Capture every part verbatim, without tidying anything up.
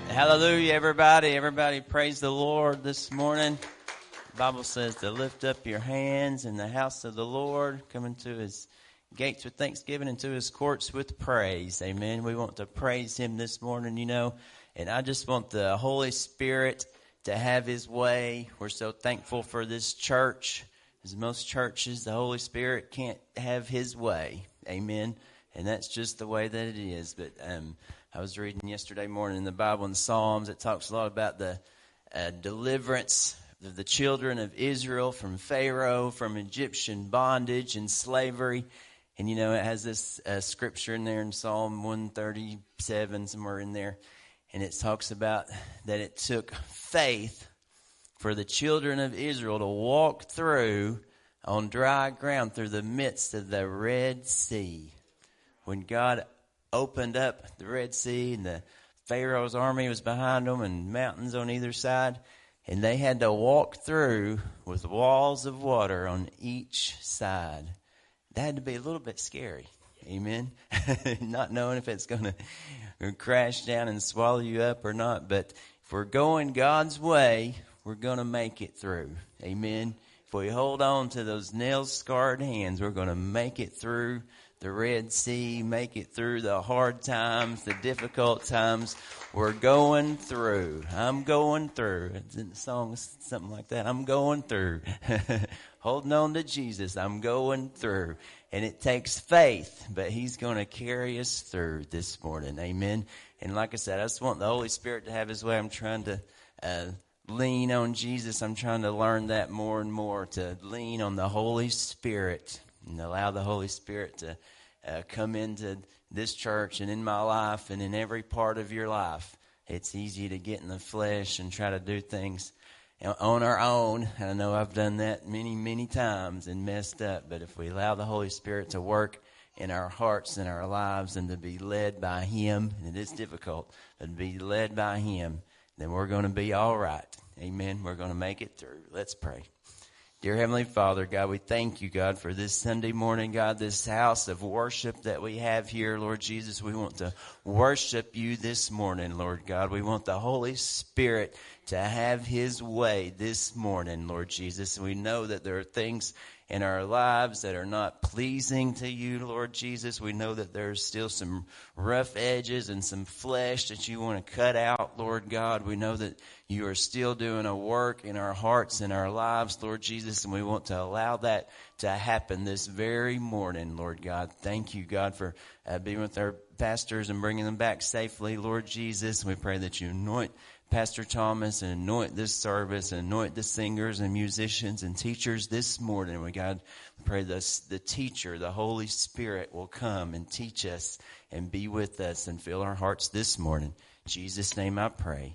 Hallelujah, everybody. Everybody praise the Lord this morning. The Bible says to lift up your hands in the house of the Lord, come into his gates with thanksgiving, into his courts with praise. Amen. We want to praise him this morning, you know, and I just want the Holy Spirit to have his way. We're so thankful for this church. As most churches, the Holy Spirit can't have his way. Amen. And that's just the way that it is. But um, I was reading yesterday morning in the Bible in the Psalms. It talks a lot about the uh, deliverance of the children of Israel from Pharaoh, from Egyptian bondage and slavery. And, you know, it has this uh, scripture in there in Psalm one thirty-seven, somewhere in there. And it talks about that it took faith for the children of Israel to walk through on dry ground through the midst of the Red Sea. When God opened up the Red Sea and the Pharaoh's army was behind them and mountains on either side, and they had to walk through with walls of water on each side. That had to be a little bit scary. Amen. Not knowing if it's going to crash down and swallow you up or not. But if we're going God's way, we're going to make it through. Amen. If we hold on to those nail-scarred hands, we're going to make it through the Red Sea, make it through the hard times, the difficult times. We're going through. I'm going through. It's in the song, something like that. I'm going through. Holding on to Jesus. I'm going through. And it takes faith, but he's going to carry us through this morning. Amen. And like I said, I just want the Holy Spirit to have his way. I'm trying to uh, lean on Jesus. I'm trying to learn that more and more, to lean on the Holy Spirit and allow the Holy Spirit to uh, come into this church and in my life and in every part of your life. It's easy to get in the flesh and try to do things on our own. I know I've done that many, many times and messed up. But if we allow the Holy Spirit to work in our hearts and our lives and to be led by him, and it is difficult, but to be led by him, then we're going to be all right. Amen. We're going to make it through. Let's pray. Dear Heavenly Father, God, we thank you, God, for this Sunday morning, God, this house of worship that we have here, Lord Jesus. We want to worship you this morning, Lord God. We want the Holy Spirit to have his way this morning, Lord Jesus. We know that there are things in our lives that are not pleasing to you, Lord Jesus. We know that there's still some rough edges and some flesh that you want to cut out, Lord God. We know that you are still doing a work in our hearts and our lives, Lord Jesus, and we want to allow that to happen this very morning, Lord God. Thank you, God, for uh, being with our pastors and bringing them back safely, Lord Jesus. We pray that you anoint Pastor Thomas and anoint this service and anoint the singers and musicians and teachers this morning. We God, we pray this, the teacher, the Holy Spirit will come and teach us and be with us and fill our hearts this morning. In Jesus' name I pray.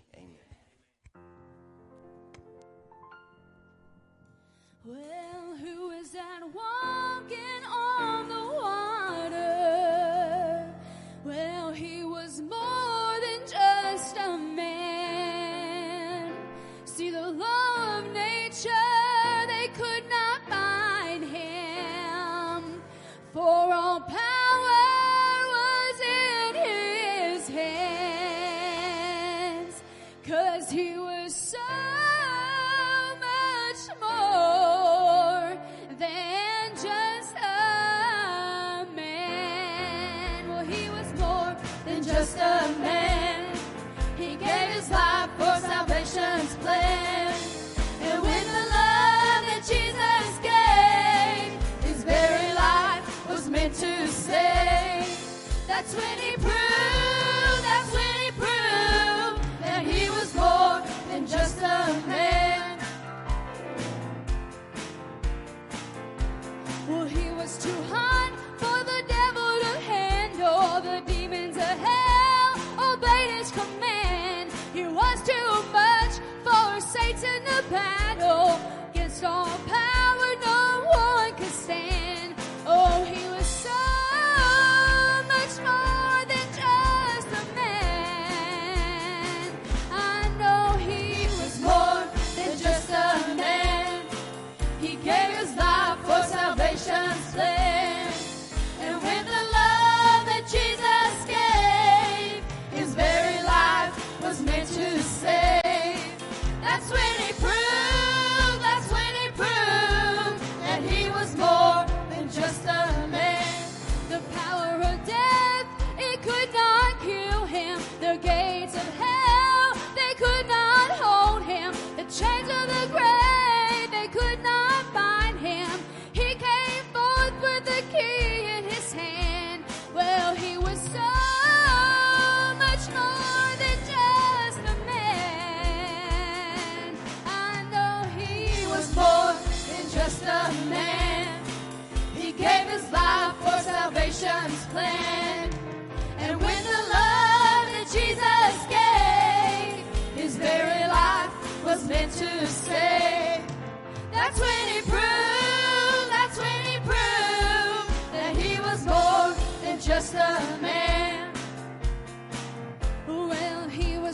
Amen. Well, who is that walking on the water? Well, he was more than just a man. See, the law of nature, they could not bind him, for all power was in his hands, 'cause he was so much more than just a man. Well, he was more than just a man. He gave his life for salvation's plan. And when the love that Jesus gave, his very life was meant to save. That's when he proved, that's when he proved that he was more than just a man. Well, he was too hot for the devil to handle. The demons of hell obeyed his command. He was too much for Satan to battle. Against all power, no one could stand. Oh, he was so much more than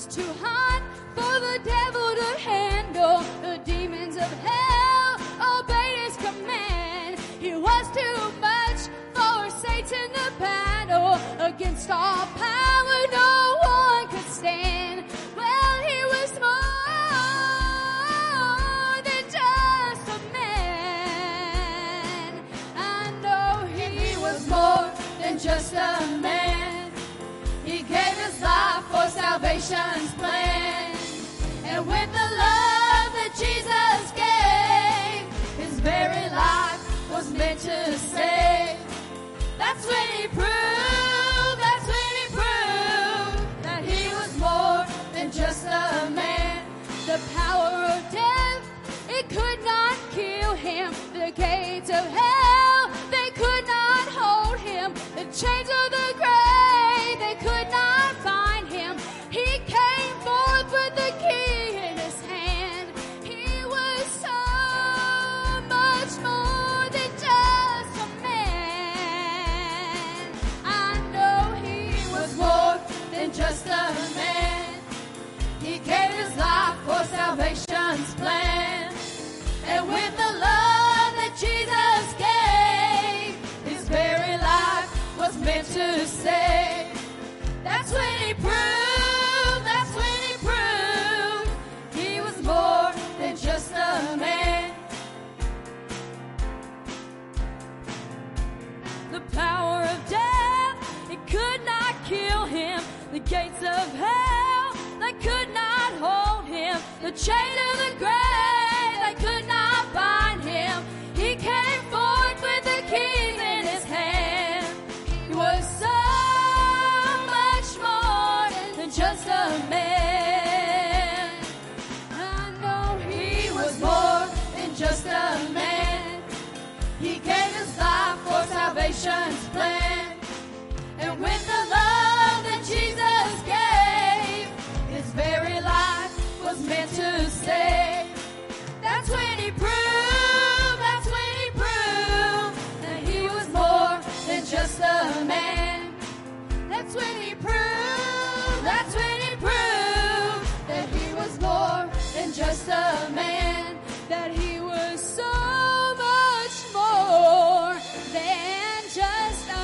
too hot for the devil to handle. The demons of hell obeyed his command. He was too much for Satan to battle. Against all power no one could stand. Well, he was more than just a man. I know he was more than just a man. He gave his life for salvation's plan. And with the love that Jesus gave, his very life was meant to save. That's when he proved, that's when he proved that he was more than just a man. The power of death, it could not kill him. The gates of hell, they could not hold him. The chains of the grave, they could not bind him. He came forth with the key in his hand. He was so much more than just a man. I know he was more than just a man. He gave his life for salvation's plan. And with the love that Jesus gave, his very life was meant to save. That's when he proved, that's when he proved he was more than just a man. The power of death, it could not kill him. The gates of hell, they could not hold him. The chain of the grave, they could not bind him. He came forth with the keys in his hand. He was so much more than just a man. I know he was more than just a man. He gave his life for salvation's plan. And with the love that Jesus gave, his very life was meant to save. That's when he proved, that's when he proved that he was more than just a man. That's when he proved, that's when he proved that he was more than just a man. That he was so much more than just a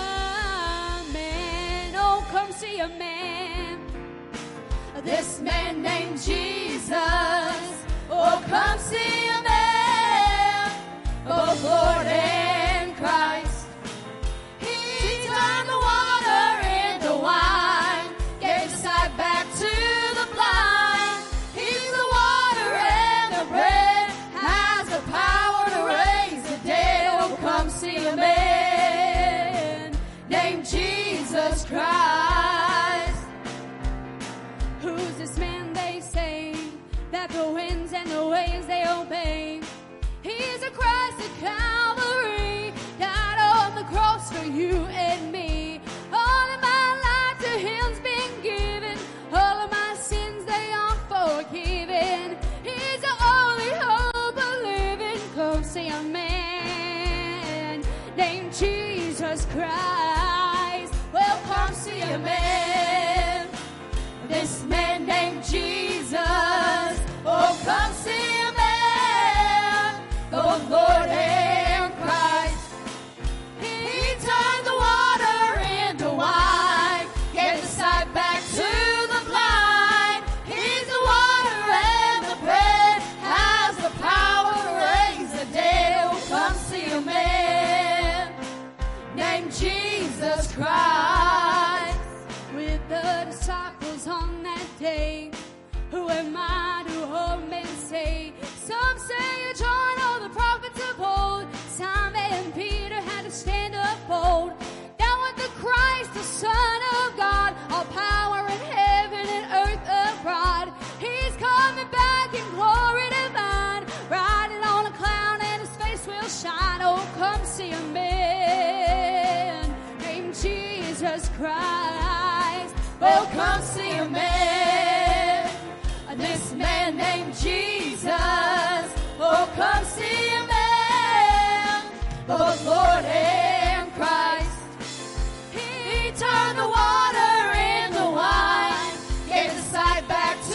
man. Oh, come see a man. This man named Jesus. Oh, come see a man, both Lord and Christ. He turned the water into wine, gave the sight back to the blind. He's the water and the bread, has the power to raise the dead. Oh, come see a man named Jesus Christ. Who's this man they say, that the winds and the waves they obey? He's a Christ at Calvary, died on the cross for you and me. All of my life to him's been given, all of my sins they are forgiven. He's the only hope of living. Come see a man named Jesus Christ. Well, come see a man, this man named Jesus. Oh, come see a man, oh Lord and Christ. He turned the water into wine, gave the sight back to the blind. He's the water and the bread, has the power to raise the dead. Oh, come see a man named Jesus Christ. With the disciples on that day, who am I to hold men say? Some say you join all the prophets of old. Simon and Peter had to stand up bold. Down with the Christ, the Son of God, all power in heaven and earth abroad. He's coming back in glory divine, riding on a cloud and his face will shine. Oh, come see a man named Jesus Christ. Oh, come see a man, this man named Jesus. Oh, come see a man, both Lord and Christ. He turned the water into wine, gave the sight back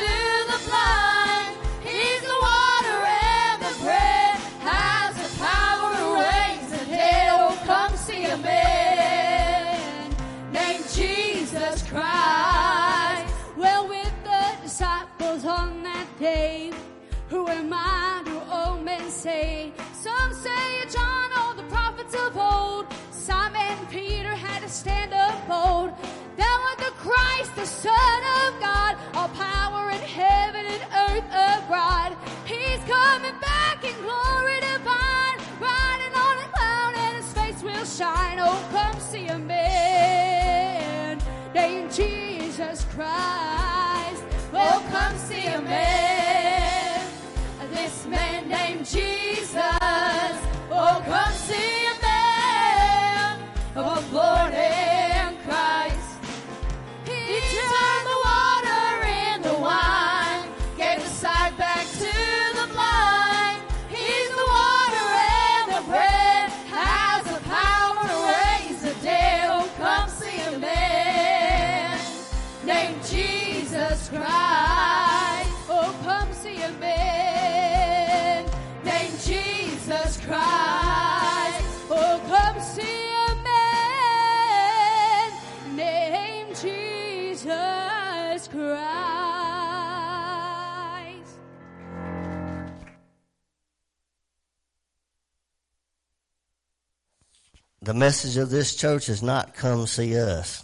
Christ, the Son of God, all power in heaven and earth abroad. He's coming back in glory divine, riding on a cloud and his face will shine. Oh, come see a man named Jesus Christ. Oh, come see a man, this man named Jesus. Oh, come see a man, oh, born in Christ. He turned the water into wine, gave the sight back to the blind. He's the water and the bread, has the power to raise the dead. Oh, come see a man named Jesus Christ. Oh, come see a man named Jesus Christ. Oh, come see a man named Jesus Christ. The message of this church is not come see us.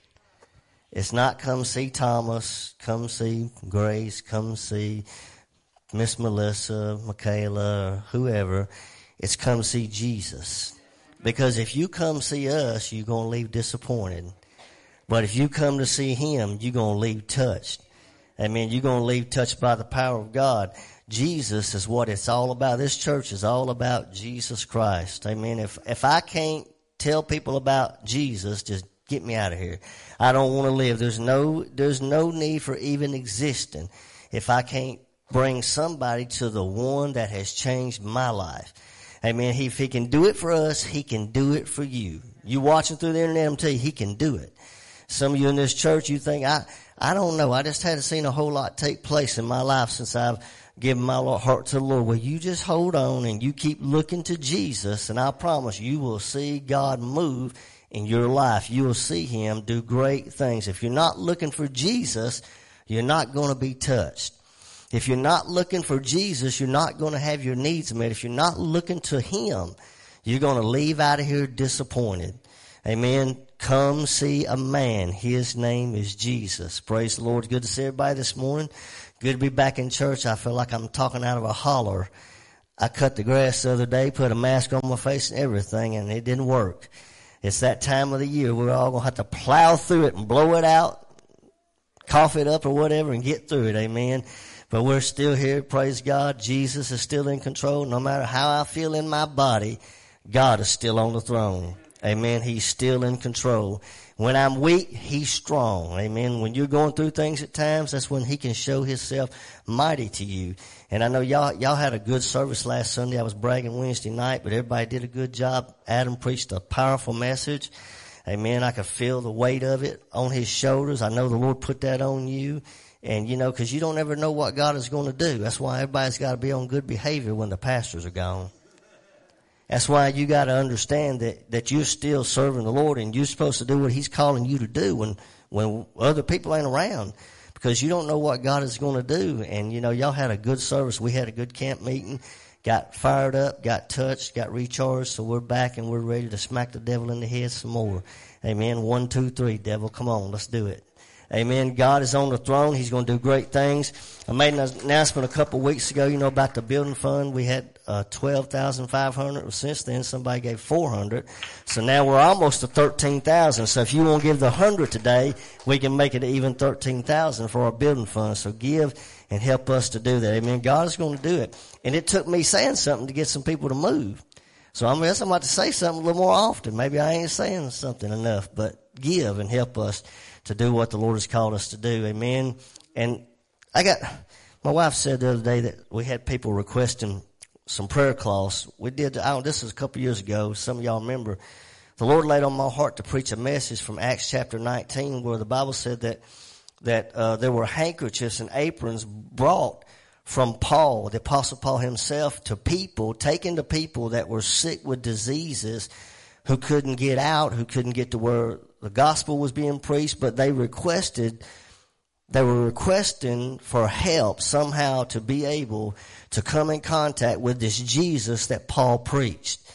It's not come see Thomas, come see Grace, come see Miss Melissa, Michaela, or whoever. It's come see Jesus. Because if you come see us, you're going to leave disappointed. But if you come to see him, you're going to leave touched. I mean, you're going to leave touched by the power of God. Jesus is what it's all about. This church is all about Jesus Christ. I mean, if, if I can't tell people about Jesus, just get me out of here. I don't want to live. There's no, there's no need for even existing if I can't bring somebody to the one that has changed my life. Amen. He, if he can do it for us, he can do it for you. You watching through the internet, I'm telling you, he can do it. Some of you in this church, you think, I, I don't know. I just haven't seen a whole lot take place in my life since I've given my heart to the Lord. Well, you just hold on and you keep looking to Jesus, and I promise you will see God move in your life. You will see him do great things. If you're not looking for Jesus, you're not going to be touched. If you're not looking for Jesus, you're not going to have your needs met. If you're not looking to him, you're going to leave out of here disappointed. Amen. Come see a man. His name is Jesus. Praise the Lord. Good to see everybody this morning. Good to be back in church. I feel like I'm talking out of a holler. I cut the grass the other day, put a mask on my face and everything, and it didn't work. It's that time of the year. We're all going to have to plow through it and blow it out, cough it up or whatever, and get through it. Amen. But we're still here. Praise God. Jesus is still in control. No matter how I feel in my body, God is still on the throne. Amen. He's still in control. When I'm weak, he's strong. Amen. When you're going through things at times, that's when he can show himself mighty to you. And I know y'all, y'all had a good service last Sunday. I was bragging Wednesday night, but everybody did a good job. Adam preached a powerful message. Amen. I could feel the weight of it on his shoulders. I know the Lord put that on you. And, you know, because you don't ever know what God is going to do. That's why everybody's got to be on good behavior when the pastors are gone. That's why you got to understand that, that you're still serving the Lord and you're supposed to do what he's calling you to do when, when other people ain't around, because you don't know what God is going to do. And, you know, y'all had a good service. We had a good camp meeting, got fired up, got touched, got recharged. So we're back and we're ready to smack the devil in the head some more. Amen. One, two, three, devil. Come on. Let's do it. Amen. God is on the throne. He's going to do great things. I made an announcement a couple of weeks ago, you know, about the building fund. We had uh, twelve thousand five hundred dollars. Since then, somebody gave four hundred dollars. So now we're almost to thirteen thousand dollars. So if you want to give the one hundred dollars today, we can make it even thirteen thousand dollars for our building fund. So give and help us to do that. Amen. God is going to do it. And it took me saying something to get some people to move. So I'm going to have to say something a little more often. Maybe I ain't saying something enough, but give and help us to do what the Lord has called us to do. Amen. And I got, my wife said the other day that we had people requesting some prayer cloths. We did, I don't, this was a couple of years ago. Some of y'all remember. The Lord laid on my heart to preach a message from Acts chapter nineteen, where the Bible said that, that, uh, there were handkerchiefs and aprons brought from Paul, the Apostle Paul himself, to people, taken to people that were sick with diseases, who couldn't get out, who couldn't get to where the gospel was being preached, but they requested, they were requesting for help somehow to be able to come in contact with this Jesus that Paul preached.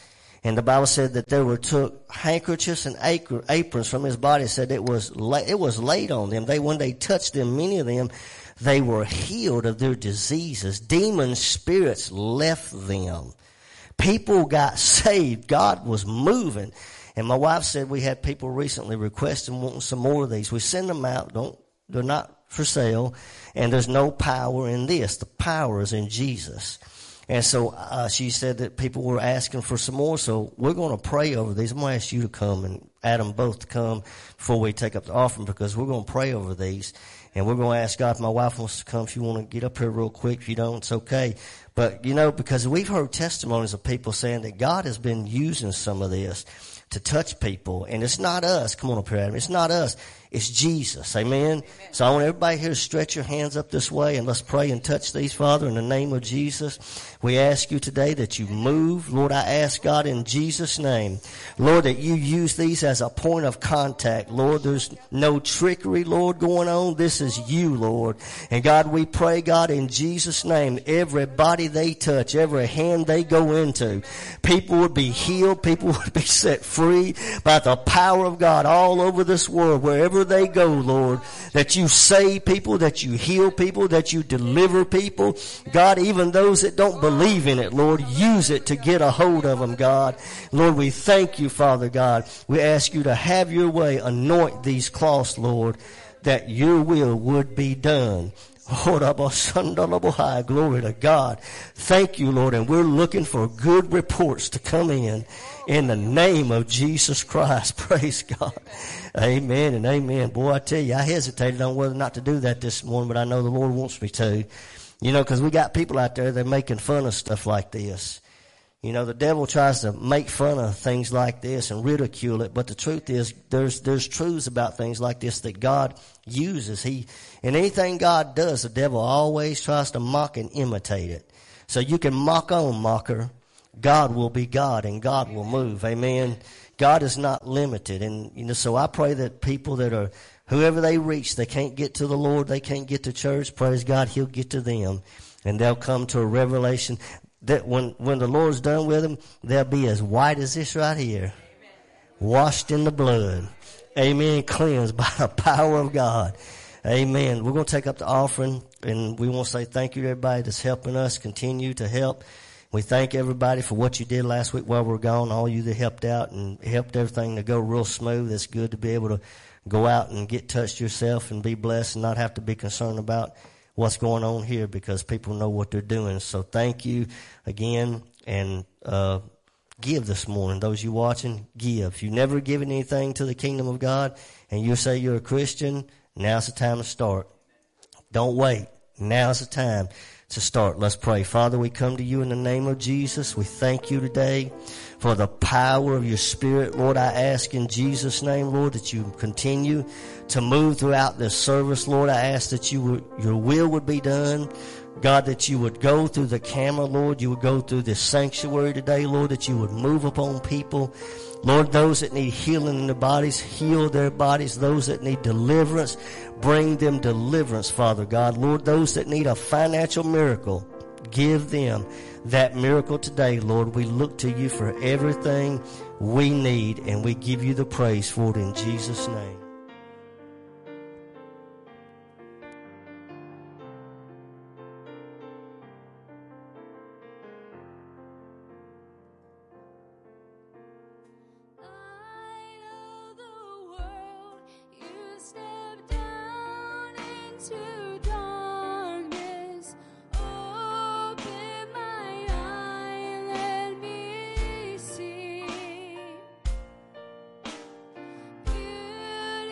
And the Bible said that they were took handkerchiefs and aprons from his body. It said it was it was laid on them. They when they touched them, many of them, they were healed of their diseases. Demon spirits left them. People got saved. God was moving. And my wife said we had people recently requesting wanting some more of these. We send them out. Don't they're not for sale. And there's no power in this. The power is in Jesus. And so uh, she said that people were asking for some more, so we're going to pray over these. I'm going to ask you to come and Adam both to come before we take up the offering, because we're going to pray over these. And we're going to ask God, if my wife wants to come, if you want to get up here real quick. If you don't, it's okay. But, you know, because we've heard testimonies of people saying that God has been using some of this to touch people. And it's not us. Come on up here, Adam. It's not us. It's Jesus. Amen? Amen. So I want everybody here to stretch your hands up this way, and let's pray and touch these, Father, in the name of Jesus. We ask you today that you move. Lord, I ask God in Jesus' name, Lord, that you use these as a point of contact. Lord, there's no trickery, Lord, going on. This is you, Lord. And God, we pray, God, in Jesus' name, every body they touch, every hand they go into, people would be healed, people would be set free by the power of God all over this world, wherever they go, Lord, that you save people, that you heal people, that you deliver people. God, even those that don't believe in it, Lord, use it to get a hold of them, God. Lord, we thank you, Father God. We ask you to have your way, anoint these cloths, Lord, that your will would be done. Glory to God. Thank you, Lord, and we're looking for good reports to come in in the name of Jesus Christ. Praise God. Amen and amen. Boy, I tell you, I hesitated on whether or not to do that this morning, but I know the Lord wants me to. You know, because we got people out there that are making fun of stuff like this. You know, the devil tries to make fun of things like this and ridicule it, but the truth is there's there's truths about things like this that God uses. He and anything God does, the devil always tries to mock and imitate it. So you can mock on, mocker. God will be God and God will move. Amen. God is not limited. And, you know, so I pray that people that are, whoever they reach, they can't get to the Lord, they can't get to church, praise God, He'll get to them. And they'll come to a revelation that when, when the Lord's done with them, they'll be as white as this right here. Amen. Washed in the blood. Amen. Cleansed by the power of God. Amen. We're going to take up the offering, and we want to say thank you to everybody that's helping us continue to help. We thank everybody for what you did last week while we were gone, all you that helped out and helped everything to go real smooth. It's good to be able to go out and get touched yourself and be blessed and not have to be concerned about what's going on here, because people know what they're doing. So thank you again, and uh give this morning. Those you watching, give. If you've never given anything to the kingdom of God and you say you're a Christian, now's the time to start. Don't wait. Now's the time to start. Let's pray. Father, we come to you in the name of Jesus. We thank you today for the power of your Spirit. Lord, I ask in Jesus' name, Lord, that you continue to move throughout this service. Lord, I ask that you would, your will would be done. God, that you would go through the camera, Lord. You would go through this sanctuary today, Lord, that you would move upon people. Lord, those that need healing in their bodies, heal their bodies. Those that need deliverance, bring them deliverance, Father God. Lord, those that need a financial miracle, give them that miracle today, Lord. We look to you for everything we need, and we give you the praise for it in Jesus' name. Beautiful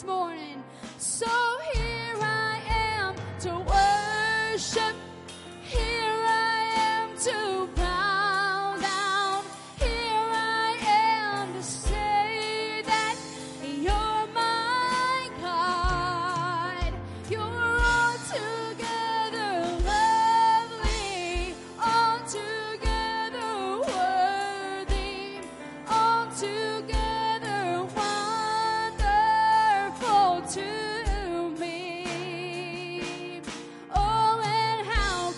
this morning. So here I am to worship. Here I am to bow down. Here I am to say that you're my God. You're altogether lovely, altogether worthy, altogether wonderful to me. Oh, and how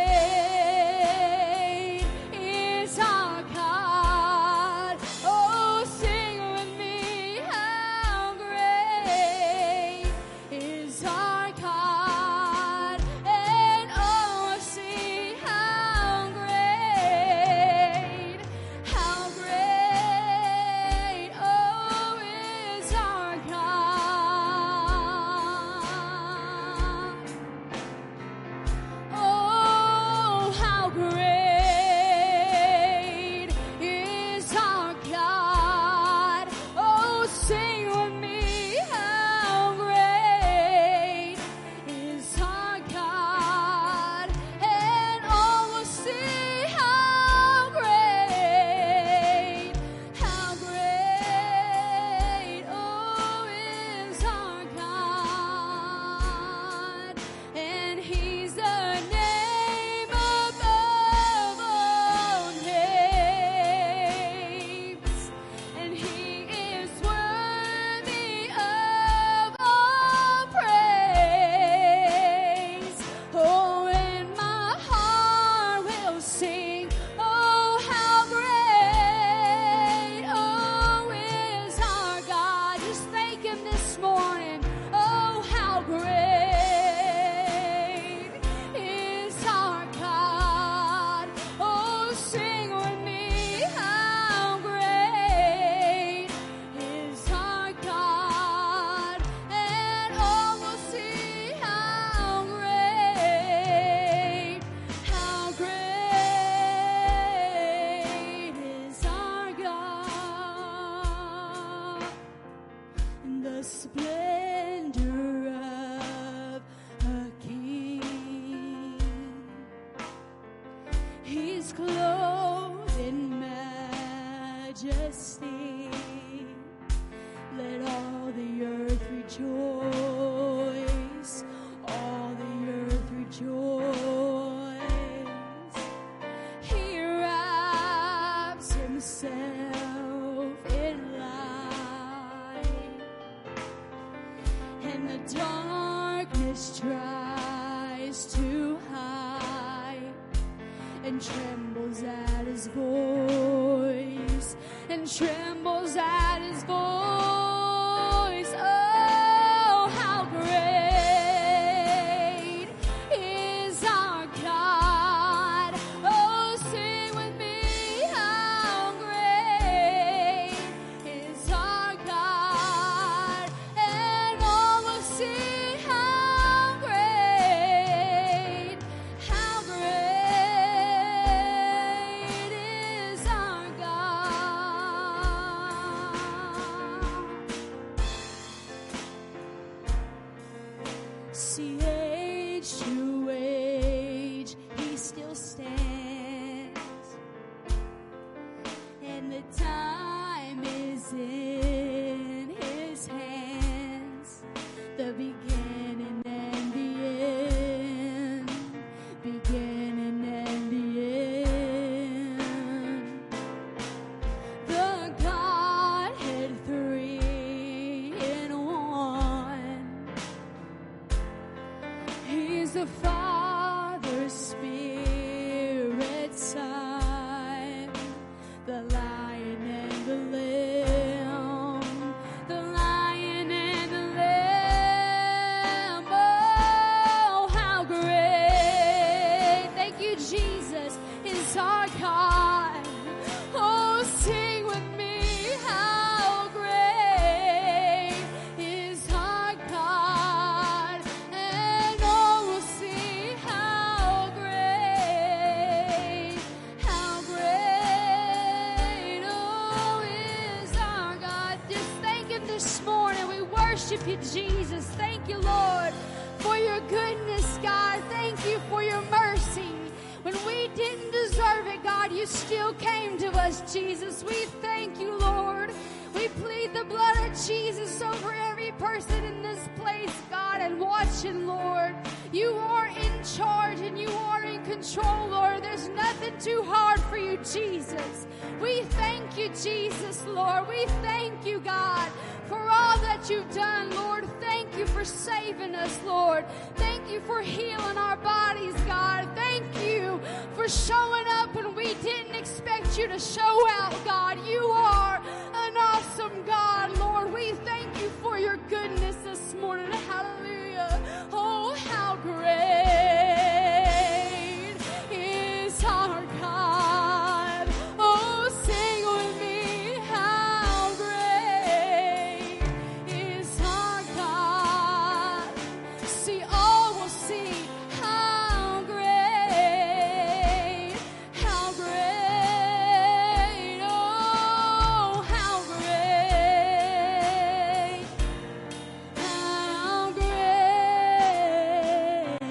great is our God. Oh, sing with me, how great is our God. And oh, see how great, how great, oh, is our God. Oh, how great is our God. Oh, sing with me, how great is our God. And all will see how great, how great, oh, is our God. And he's the name above all names. And he is worthy of all praise. Oh, and my heart will sing, oh, how great, oh, is our God. Just thank him this morning. Oh, how great is our God. Oh, sing with me, how great is our God. And all will see how great, how great is our God. And the splendor of a king. He's clothed in majesty. Let all the earth rejoice. All the earth rejoice. He wraps himself in light, and the darkness tries to hide, and trembles at his voice, and trembles at his voice. Oh, how great is our God. Oh, sing with me, how great is our God. And all will see how great, how great is our God. See, age to age, he still stands, and the time is in his hands. The beginning and the end, beginning and the end. The Godhead three in one. He's the Father, Spirit, Son, the Lion and the Lamb, the Lion and the Lamb. Oh, how great, thank you, Jesus, is our God. Oh, sing with me, how great is our God. And all will see worship you, Jesus. Thank you, Lord, for your goodness, God. Thank you for your mercy. When we didn't deserve it, God, you still came to us, Jesus. We thank you, Lord. We plead the blood of Jesus over every person in this place, God, and watching, Lord. You are in charge and you are in control, Lord. There's nothing too hard for you, Jesus. We thank you, Jesus, Lord. We thank you, God, for all that you've done, Lord. Thank you for saving us, Lord. Thank you for healing our bodies, God. Thank you for showing up when we didn't expect you to show out, God. You are an awesome God, Lord. We thank you for your goodness this morning. Hallelujah. Oh, how great is our God. Oh, sing with me. How great is our God. See, all will see how great, how great, oh, how great, how great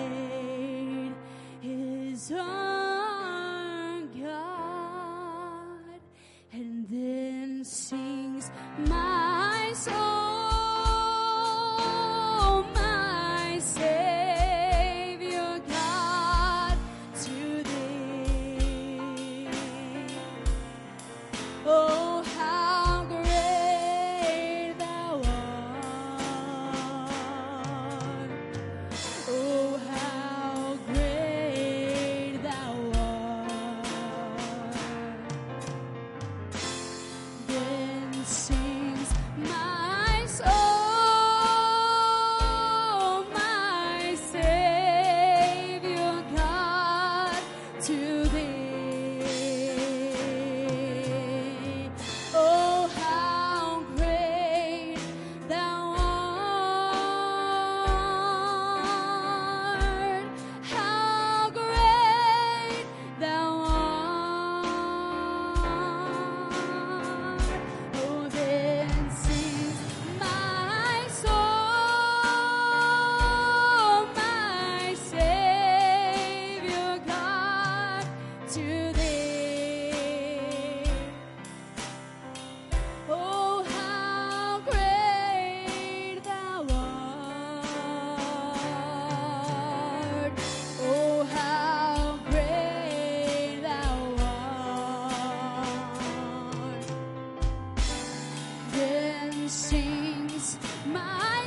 is our God. And then sings my soul, my Savior God, to thee. Oh, how great thou art. Oh, how great thou art. Then sings my soul, my Savior God, to thee. Oh, how great thou art. How great thou art. Oh, then sings my soul, my Savior God, to thee. Oh, how great thou art. Oh, how great thou art. Then sings my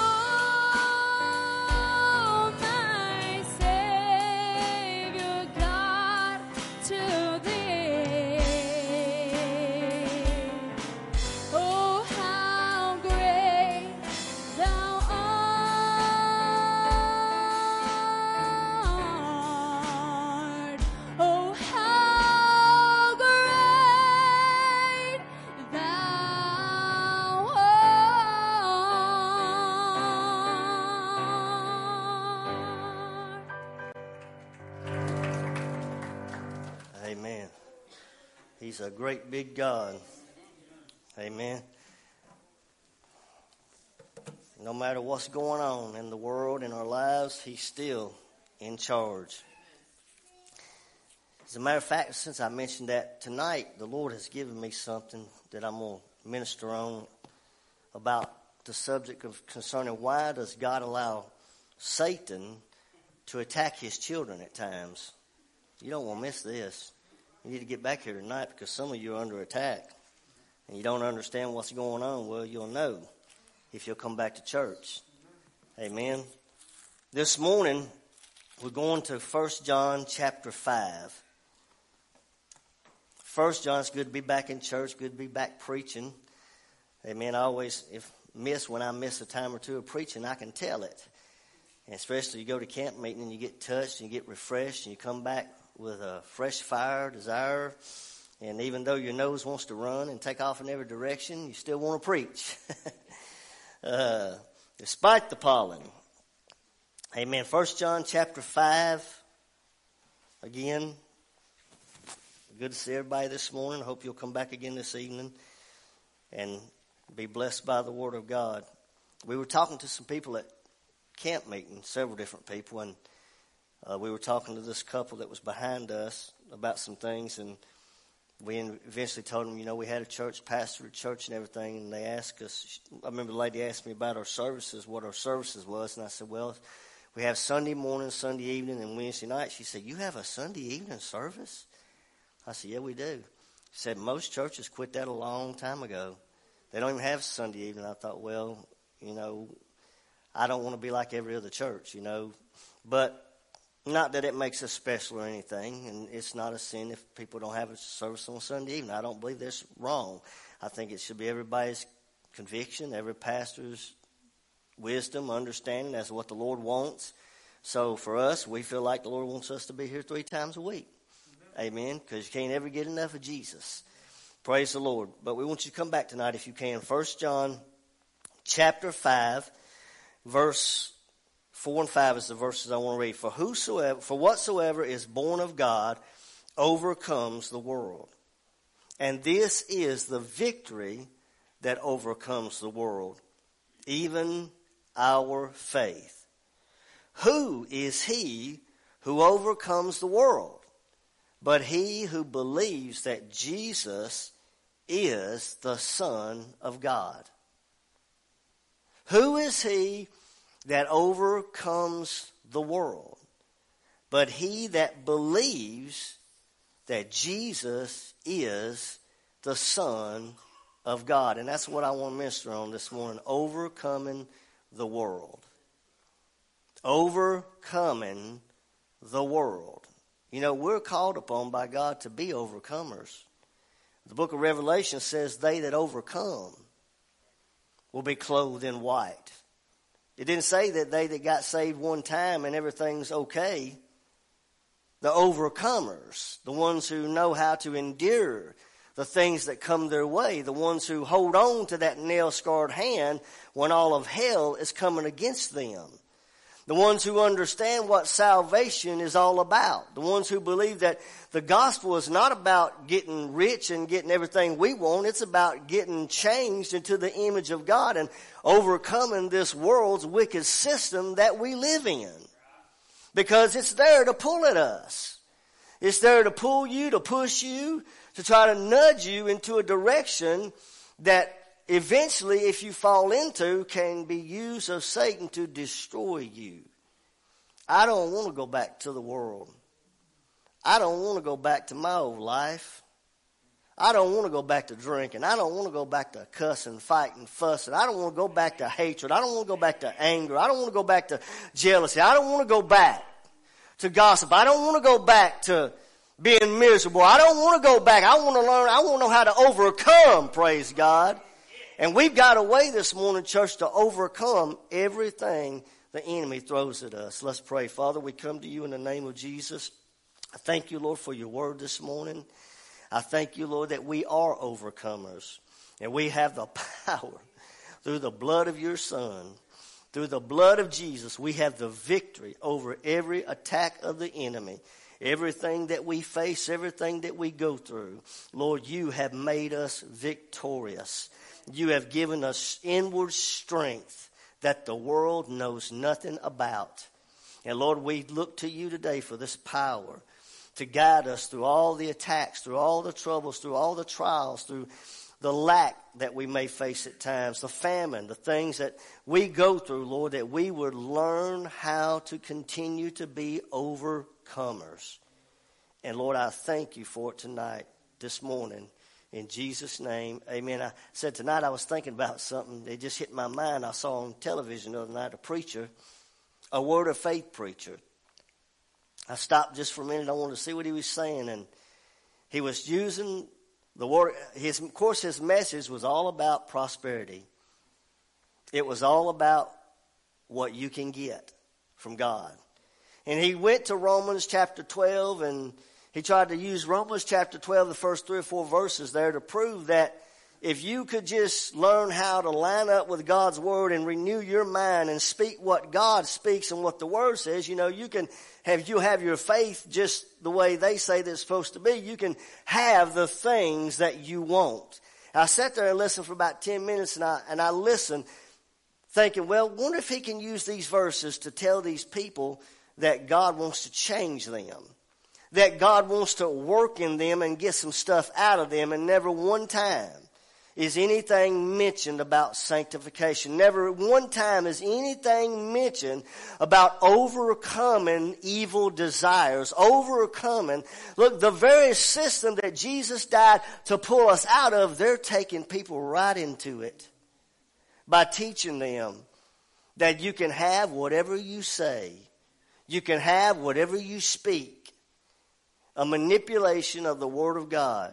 soul, my Savior God, to thee. Oh, how great thou art. Oh, how great thou art. Amen. He's a great big God. Amen. No matter what's going on in the world, in our lives, He's still in charge. As a matter of fact, since I mentioned that tonight, the Lord has given me something that I'm going to minister on about the subject of concerning why does God allow Satan to attack his children at times. You don't want to miss this. You need to get back here tonight because some of you are under attack and you don't understand what's going on. Well, you'll know if you'll come back to church. Amen. This morning, we're going to First John chapter five. First John, it's good to be back in church, good to be back preaching. Amen. I always if miss when I miss a time or two of preaching, I can tell it. And especially you go to camp meeting and you get touched and you get refreshed and you come back with a fresh fire, desire. And even though your nose wants to run and take off in every direction, you still want to preach. uh, despite the pollen. Amen. First John chapter five. Again, good to see everybody this morning. I hope you'll come back again this evening and be blessed by the Word of God. we were talking to some people at camp meeting, several different people, and uh, we were talking to this couple that was behind us about some things, and we eventually told them, you know, we had a church pastor at church and everything, and they asked us, I remember the lady asked me about our services, what our services was, and I said, well, we have Sunday morning, Sunday evening, and Wednesday night. She said, you have a Sunday evening service? I said, yeah, we do. She said, most churches quit that a long time ago. They don't even have Sunday evening. I thought, well, you know, I don't want to be like every other church, you know. But not that it makes us special or anything, and it's not a sin if people don't have a service on Sunday evening. I don't believe that's wrong. I think it should be everybody's conviction, every pastor's wisdom, understanding as to what the Lord wants. So for us, we feel like the Lord wants us to be here three times a week. Amen. Because you can't ever get enough of Jesus. Praise the Lord. But we want you to come back tonight if you can. First John chapter five, verse four and five is the verses I want to read. For whosoever, for whatsoever is born of God overcomes the world. And this is the victory that overcomes the world, even our faith. Who is he who overcomes the world? But he who believes that Jesus is the Son of God. Who is he that overcomes the world? But he that believes that Jesus is the Son of God. And that's what I want to minister on this morning. Overcoming the world. Overcoming the world. You know, we're called upon by God to be overcomers. The book of Revelation says they that overcome will be clothed in white. It didn't say that they that got saved one time and everything's okay. The overcomers, the ones who know how to endure the things that come their way, the ones who hold on to that nail-scarred hand when all of hell is coming against them. The ones who understand what salvation is all about. The ones who believe that the gospel is not about getting rich and getting everything we want. It's about getting changed into the image of God and overcoming this world's wicked system that we live in. Because it's there to pull at us. It's there to pull you, to push you, to try to nudge you into a direction that eventually, if you fall into, can be used of Satan to destroy you. I don't want to go back to the world. I don't want to go back to my old life. I don't want to go back to drinking. I don't want to go back to cussing, fighting, fussing. I don't want to go back to hatred. I don't want to go back to anger. I don't want to go back to jealousy. I don't want to go back to gossip. I don't want to go back to being miserable. I don't want to go back. I want to learn. I want to know how to overcome, praise God. And we've got a way this morning, church, to overcome everything the enemy throws at us. Let's pray. Father, we come to you in the name of Jesus. I thank you, Lord, for your word this morning. I thank you, Lord, that we are overcomers. And we have the power through the blood of your Son. Through the blood of Jesus, we have the victory over every attack of the enemy. Everything that we face, everything that we go through. Lord, you have made us victorious. You have given us inward strength that the world knows nothing about. And Lord, we look to you today for this power to guide us through all the attacks, through all the troubles, through all the trials, through the lack that we may face at times, the famine, the things that we go through, Lord, that we would learn how to continue to be overcomers. And Lord, I thank you for it tonight, this morning. In Jesus' name, amen. I said tonight I was thinking about something. It just hit my mind. I saw on television the other night a preacher, a Word of Faith preacher. I stopped just for a minute. I wanted to see what he was saying. And he was using the word. His, of course, his message was all about prosperity. It was all about what you can get from God. And he went to Romans chapter twelve, and he tried to use Romans chapter twelve, the first three or four verses there, to prove that if you could just learn how to line up with God's word and renew your mind and speak what God speaks and what the word says, you know, you can have, you have your faith just the way they say that it's supposed to be. You can have the things that you want. I sat there and listened for about ten minutes, and I, and I listened thinking, well, wonder if he can use these verses to tell these people that God wants to change them, that God wants to work in them and get some stuff out of them, and never one time is anything mentioned about sanctification. Never one time is anything mentioned about overcoming evil desires, overcoming. Look, the very system that Jesus died to pull us out of, they're taking people right into it by teaching them that you can have whatever you say. You can have whatever you speak. A manipulation of the Word of God.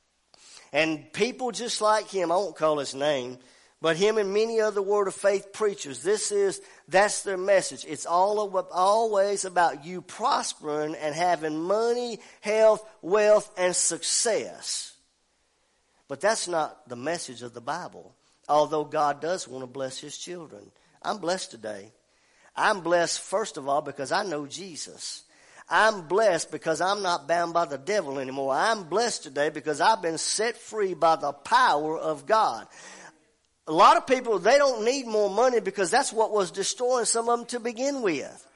And people just like him, I won't call his name, but him and many other Word of Faith preachers, this is, that's their message. It's all about, always about you prospering and having money, health, wealth, and success. But that's not the message of the Bible, although God does want to bless his children. I'm blessed today. I'm blessed, first of all, because I know Jesus. I'm blessed because I'm not bound by the devil anymore. I'm blessed today because I've been set free by the power of God. A lot of people, they don't need more money because that's what was destroying some of them to begin with.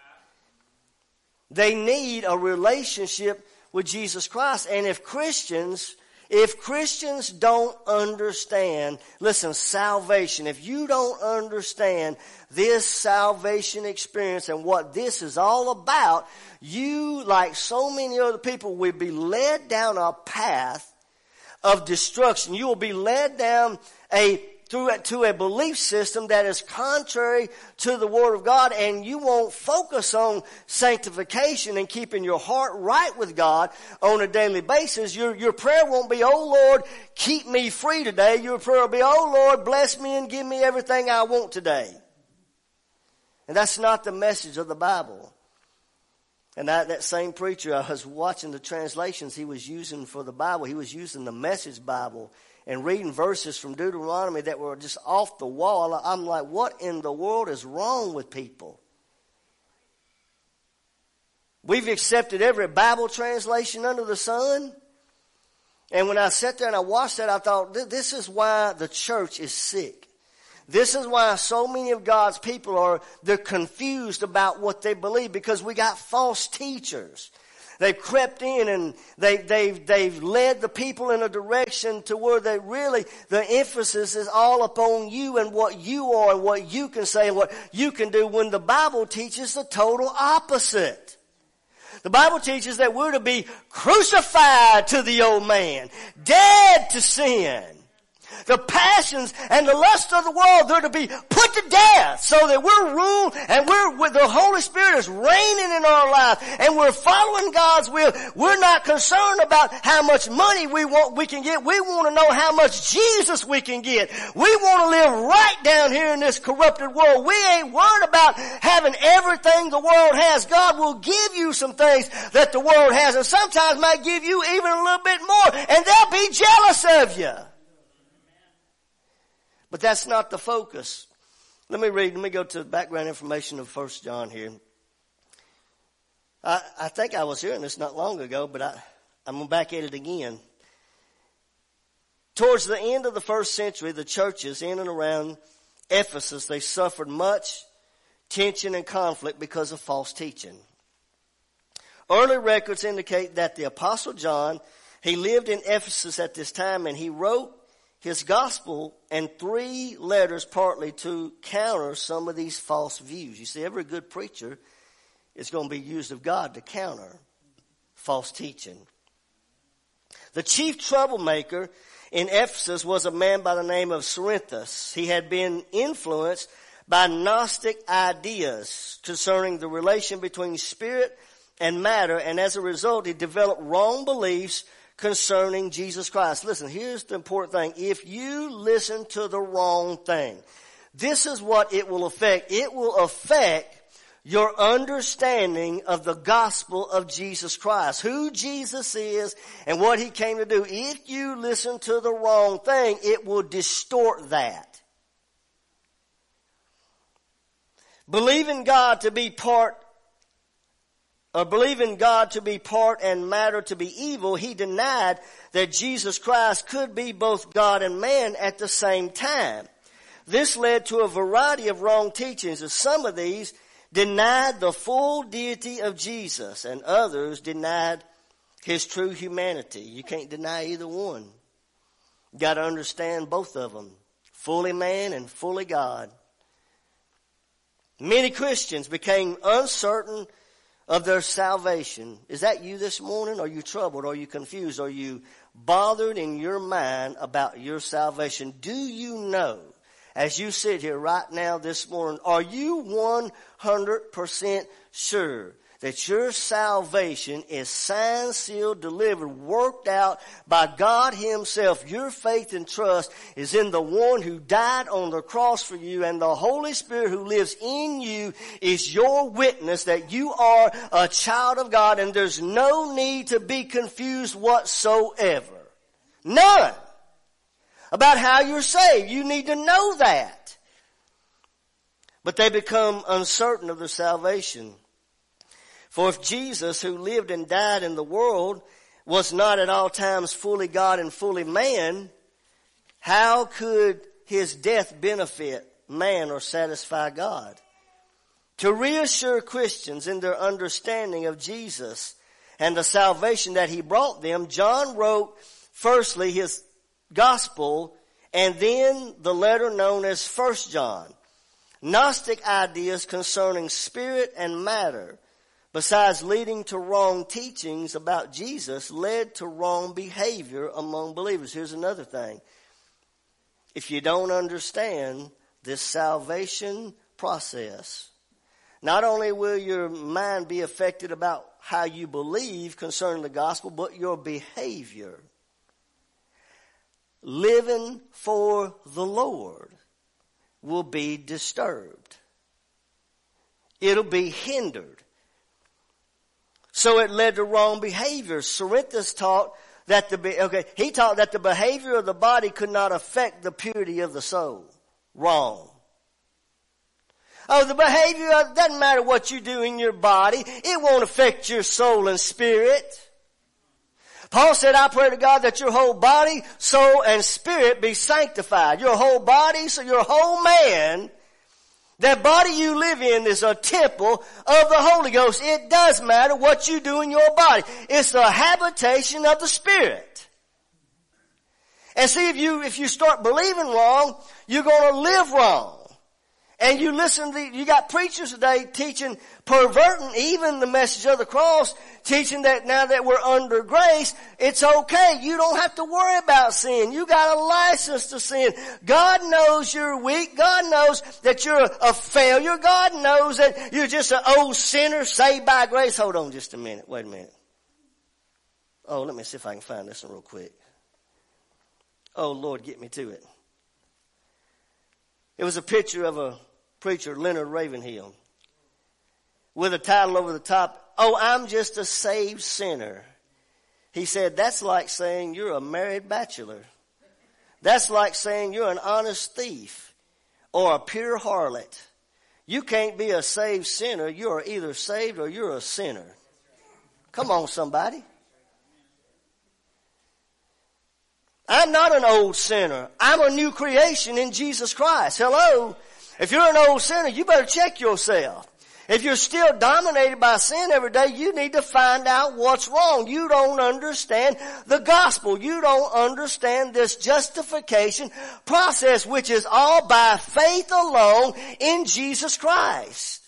They need a relationship with Jesus Christ. And if Christians, if Christians don't understand, listen, salvation, if you don't understand this salvation experience and what this is all about, you, like so many other people, will be led down a path of destruction. You will be led down a through a, to a belief system that is contrary to the Word of God, and you won't focus on sanctification and keeping your heart right with God on a daily basis. Your, your prayer won't be, oh Lord, keep me free today. Your prayer will be, oh Lord, bless me and give me everything I want today. And that's not the message of the Bible. And that, that same preacher, I was watching the translations he was using for the Bible. He was using the Message Bible and reading verses from Deuteronomy that were just off the wall. I'm like, what in the world is wrong with people? We've accepted every Bible translation under the sun. And when I sat there and I watched that, I thought, this is why the church is sick. This is why so many of God's people are, they're confused about what they believe, because we got false teachers. They've crept in and they, they've, they've led the people in a direction to where they really, the emphasis is all upon you and what you are and what you can say and what you can do, when the Bible teaches the total opposite. The Bible teaches that we're to be crucified to the old man, dead to sin. The passions and the lust of the world, they're to be put to death so that we're ruled and we're with the Holy Spirit is reigning in our life and we're following God's will. We're not concerned about how much money we want, we can get. We want to know how much Jesus we can get. We want to live right down here in this corrupted world. We ain't worried about having everything the world has. God will give you some things that the world has, and sometimes might give you even a little bit more, and they'll be jealous of you. But that's not the focus. Let me read, let me go to the background information of First John here. I, I think I was hearing this not long ago, but I, I'm back at it again. Towards the end of the first century, the churches in and around Ephesus, they suffered much tension and conflict because of false teaching. Early records indicate that the Apostle John, he lived in Ephesus at this time, and he wrote his gospel and three letters partly to counter some of these false views. You see, every good preacher is going to be used of God to counter false teaching. The chief troublemaker in Ephesus was a man by the name of Cerinthus. He had been influenced by Gnostic ideas concerning the relation between spirit and matter, and as a result, he developed wrong beliefs concerning Jesus Christ. Listen, here's the important thing. If you listen to the wrong thing, this is what it will affect. It will affect your understanding of the gospel of Jesus Christ, who Jesus is and what he came to do. If you listen to the wrong thing, it will distort that. Believing God to be part or believing God to be part and matter to be evil, he denied that Jesus Christ could be both God and man at the same time. This led to a variety of wrong teachings, as some of these denied the full deity of Jesus and others denied his true humanity. You can't deny either one. You got to understand both of them. Fully man and fully God. Many Christians became uncertain of their salvation. Is that you this morning? Are you troubled? Are you confused? Are you bothered in your mind about your salvation? Do you know, as you sit here right now this morning, are you one hundred percent sure that your salvation is signed, sealed, delivered, worked out by God himself? Your faith and trust is in the one who died on the cross for you, and the Holy Spirit who lives in you is your witness that you are a child of God, and there's no need to be confused whatsoever. None. About how you're saved. You need to know that. But they become uncertain of their salvation. For if Jesus, who lived and died in the world, was not at all times fully God and fully man, how could his death benefit man or satisfy God? To reassure Christians in their understanding of Jesus and the salvation that he brought them, John wrote firstly his gospel and then the letter known as First John. Gnostic ideas concerning spirit and matter, besides leading to wrong teachings about Jesus, led to wrong behavior among believers. Here's another thing. If you don't understand this salvation process, not only will your mind be affected about how you believe concerning the gospel, but your behavior. Living for the Lord will be disturbed. It'll be hindered. So it led to wrong behavior. Cerinthus taught that the, okay, he taught that the behavior of the body could not affect the purity of the soul. Wrong. Oh, the behavior, it doesn't matter what you do in your body. It won't affect your soul and spirit. Paul said, I pray to God that your whole body, soul, and spirit be sanctified. Your whole body, so your whole man, that body you live in is a temple of the Holy Ghost. It does matter what you do in your body. It's the habitation of the Spirit. And see, if you, if you start believing wrong, you're going to live wrong. And you listen to, you got preachers today teaching, perverting even the message of the cross, teaching that now that we're under grace, it's okay. You don't have to worry about sin. You got a license to sin. God knows you're weak. God knows that you're a failure. God knows that you're just an old sinner saved by grace. Hold on just a minute. Wait a minute. Oh, let me see if I can find this one real quick. Oh, Lord, get me to it. It was a picture of a preacher, Leonard Ravenhill, with a title over the top, "Oh, I'm just a saved sinner." He said, that's like saying you're a married bachelor. That's like saying you're an honest thief or a pure harlot. You can't be a saved sinner. You're either saved or you're a sinner. Come on, somebody. I'm not an old sinner. I'm a new creation in Jesus Christ. Hello? If you're an old sinner, you better check yourself. If you're still dominated by sin every day, you need to find out what's wrong. You don't understand the gospel. You don't understand this justification process, which is all by faith alone in Jesus Christ.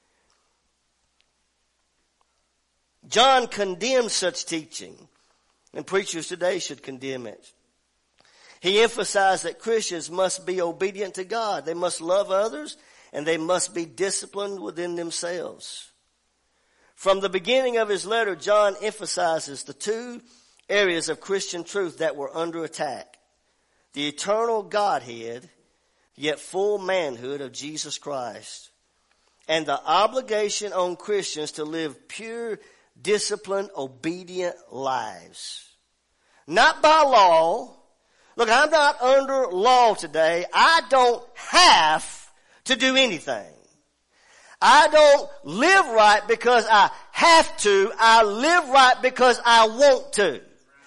John condemned such teaching, and preachers today should condemn it. He emphasized that Christians must be obedient to God. They must love others, and they must be disciplined within themselves. From the beginning of his letter, John emphasizes the two areas of Christian truth that were under attack: the eternal Godhead, yet full manhood of Jesus Christ, and the obligation on Christians to live pure, disciplined, obedient lives. Not by law. Look, I'm not under law today. I don't have to do anything. I don't live right because I have to. I live right because I want to.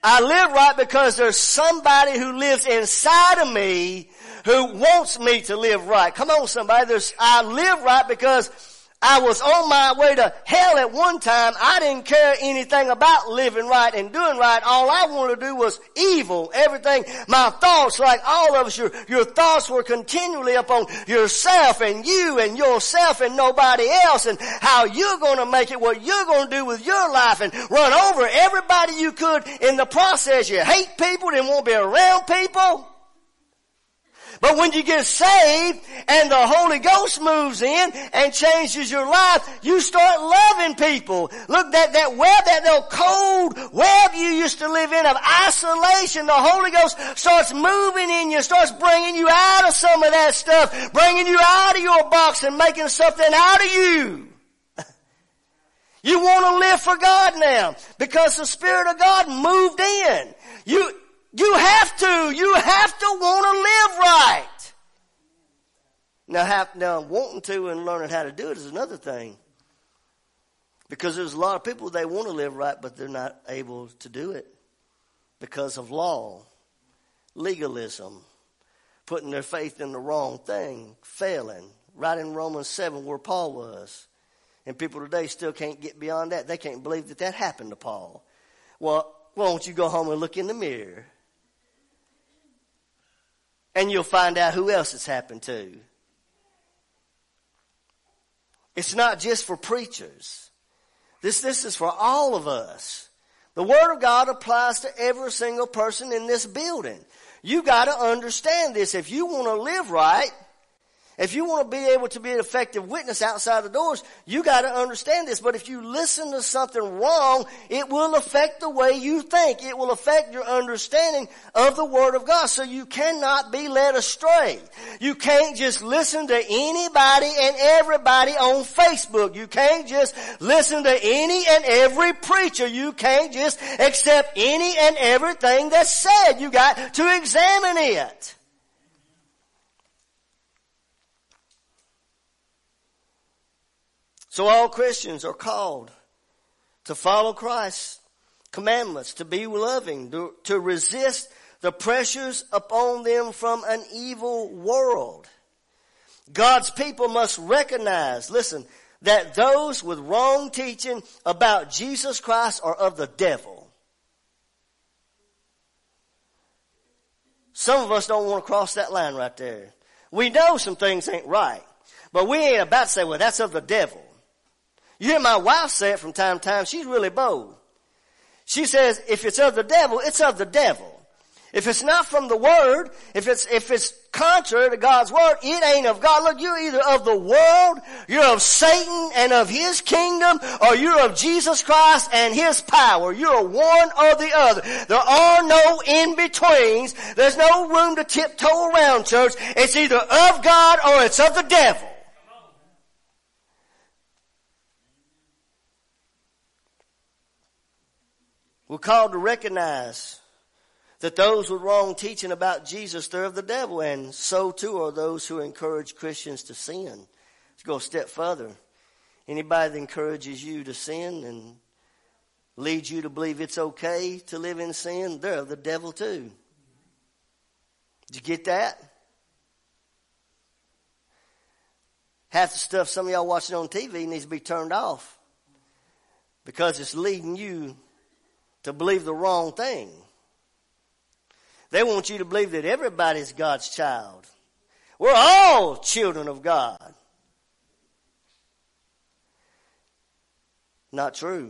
I live right because there's somebody who lives inside of me who wants me to live right. Come on, somebody. There's, I live right because I was on my way to hell at one time. I didn't care anything about living right and doing right. All I wanted to do was evil. Everything, my thoughts, like all of us, your, your thoughts were continually upon yourself and you and yourself and nobody else, and how you're going to make it, what you're going to do with your life, and run over everybody you could in the process. You hate people, didn't want to be around people. But when you get saved and the Holy Ghost moves in and changes your life, you start loving people. Look, that, that web, that little cold web you used to live in of isolation, the Holy Ghost starts moving in you, starts bringing you out of some of that stuff, bringing you out of your box and making something out of you. You want to live for God now because the Spirit of God moved in. You, You have to. You have to want to live right. Now, have, now wanting to and learning how to do it is another thing. Because there's a lot of people, they want to live right, but they're not able to do it because of law, legalism, putting their faith in the wrong thing, failing. Right in Romans seven where Paul was. And people today still can't get beyond that. They can't believe that that happened to Paul. Well, why don't you go home and look in the mirror? And you'll find out who else it's happened to. It's not just for preachers. This, this is for all of us. The Word of God applies to every single person in this building. You got to understand this. If you want to live right, if you want to be able to be an effective witness outside the doors, you got to understand this. But if you listen to something wrong, it will affect the way you think. It will affect your understanding of the Word of God. So you cannot be led astray. You can't just listen to anybody and everybody on Facebook. You can't just listen to any and every preacher. You can't just accept any and everything that's said. You got to examine it. So all Christians are called to follow Christ's commandments, to be loving, to, to resist the pressures upon them from an evil world. God's people must recognize, listen, that those with wrong teaching about Jesus Christ are of the devil. Some of us don't want to cross that line right there. We know some things ain't right, but we ain't about to say, well, that's of the devil. You hear my wife say it from time to time. She's really bold. She says, if it's of the devil, it's of the devil. If it's not from the Word, if it's, if it's contrary to God's Word, it ain't of God. Look, you're either of the world, you're of Satan and of his kingdom, or you're of Jesus Christ and his power. You're one or the other. There are no in-betweens. There's no room to tiptoe around, church. It's either of God or it's of the devil. We're called to recognize that those with wrong teaching about Jesus, they're of the devil, and so too are those who encourage Christians to sin. Let's go a step further. Anybody that encourages you to sin and leads you to believe it's okay to live in sin, they're of the devil too. Did you get that? Half the stuff some of y'all watching on T V needs to be turned off because it's leading you to believe the wrong thing. They want you to believe that everybody's God's child. We're all children of God. Not true.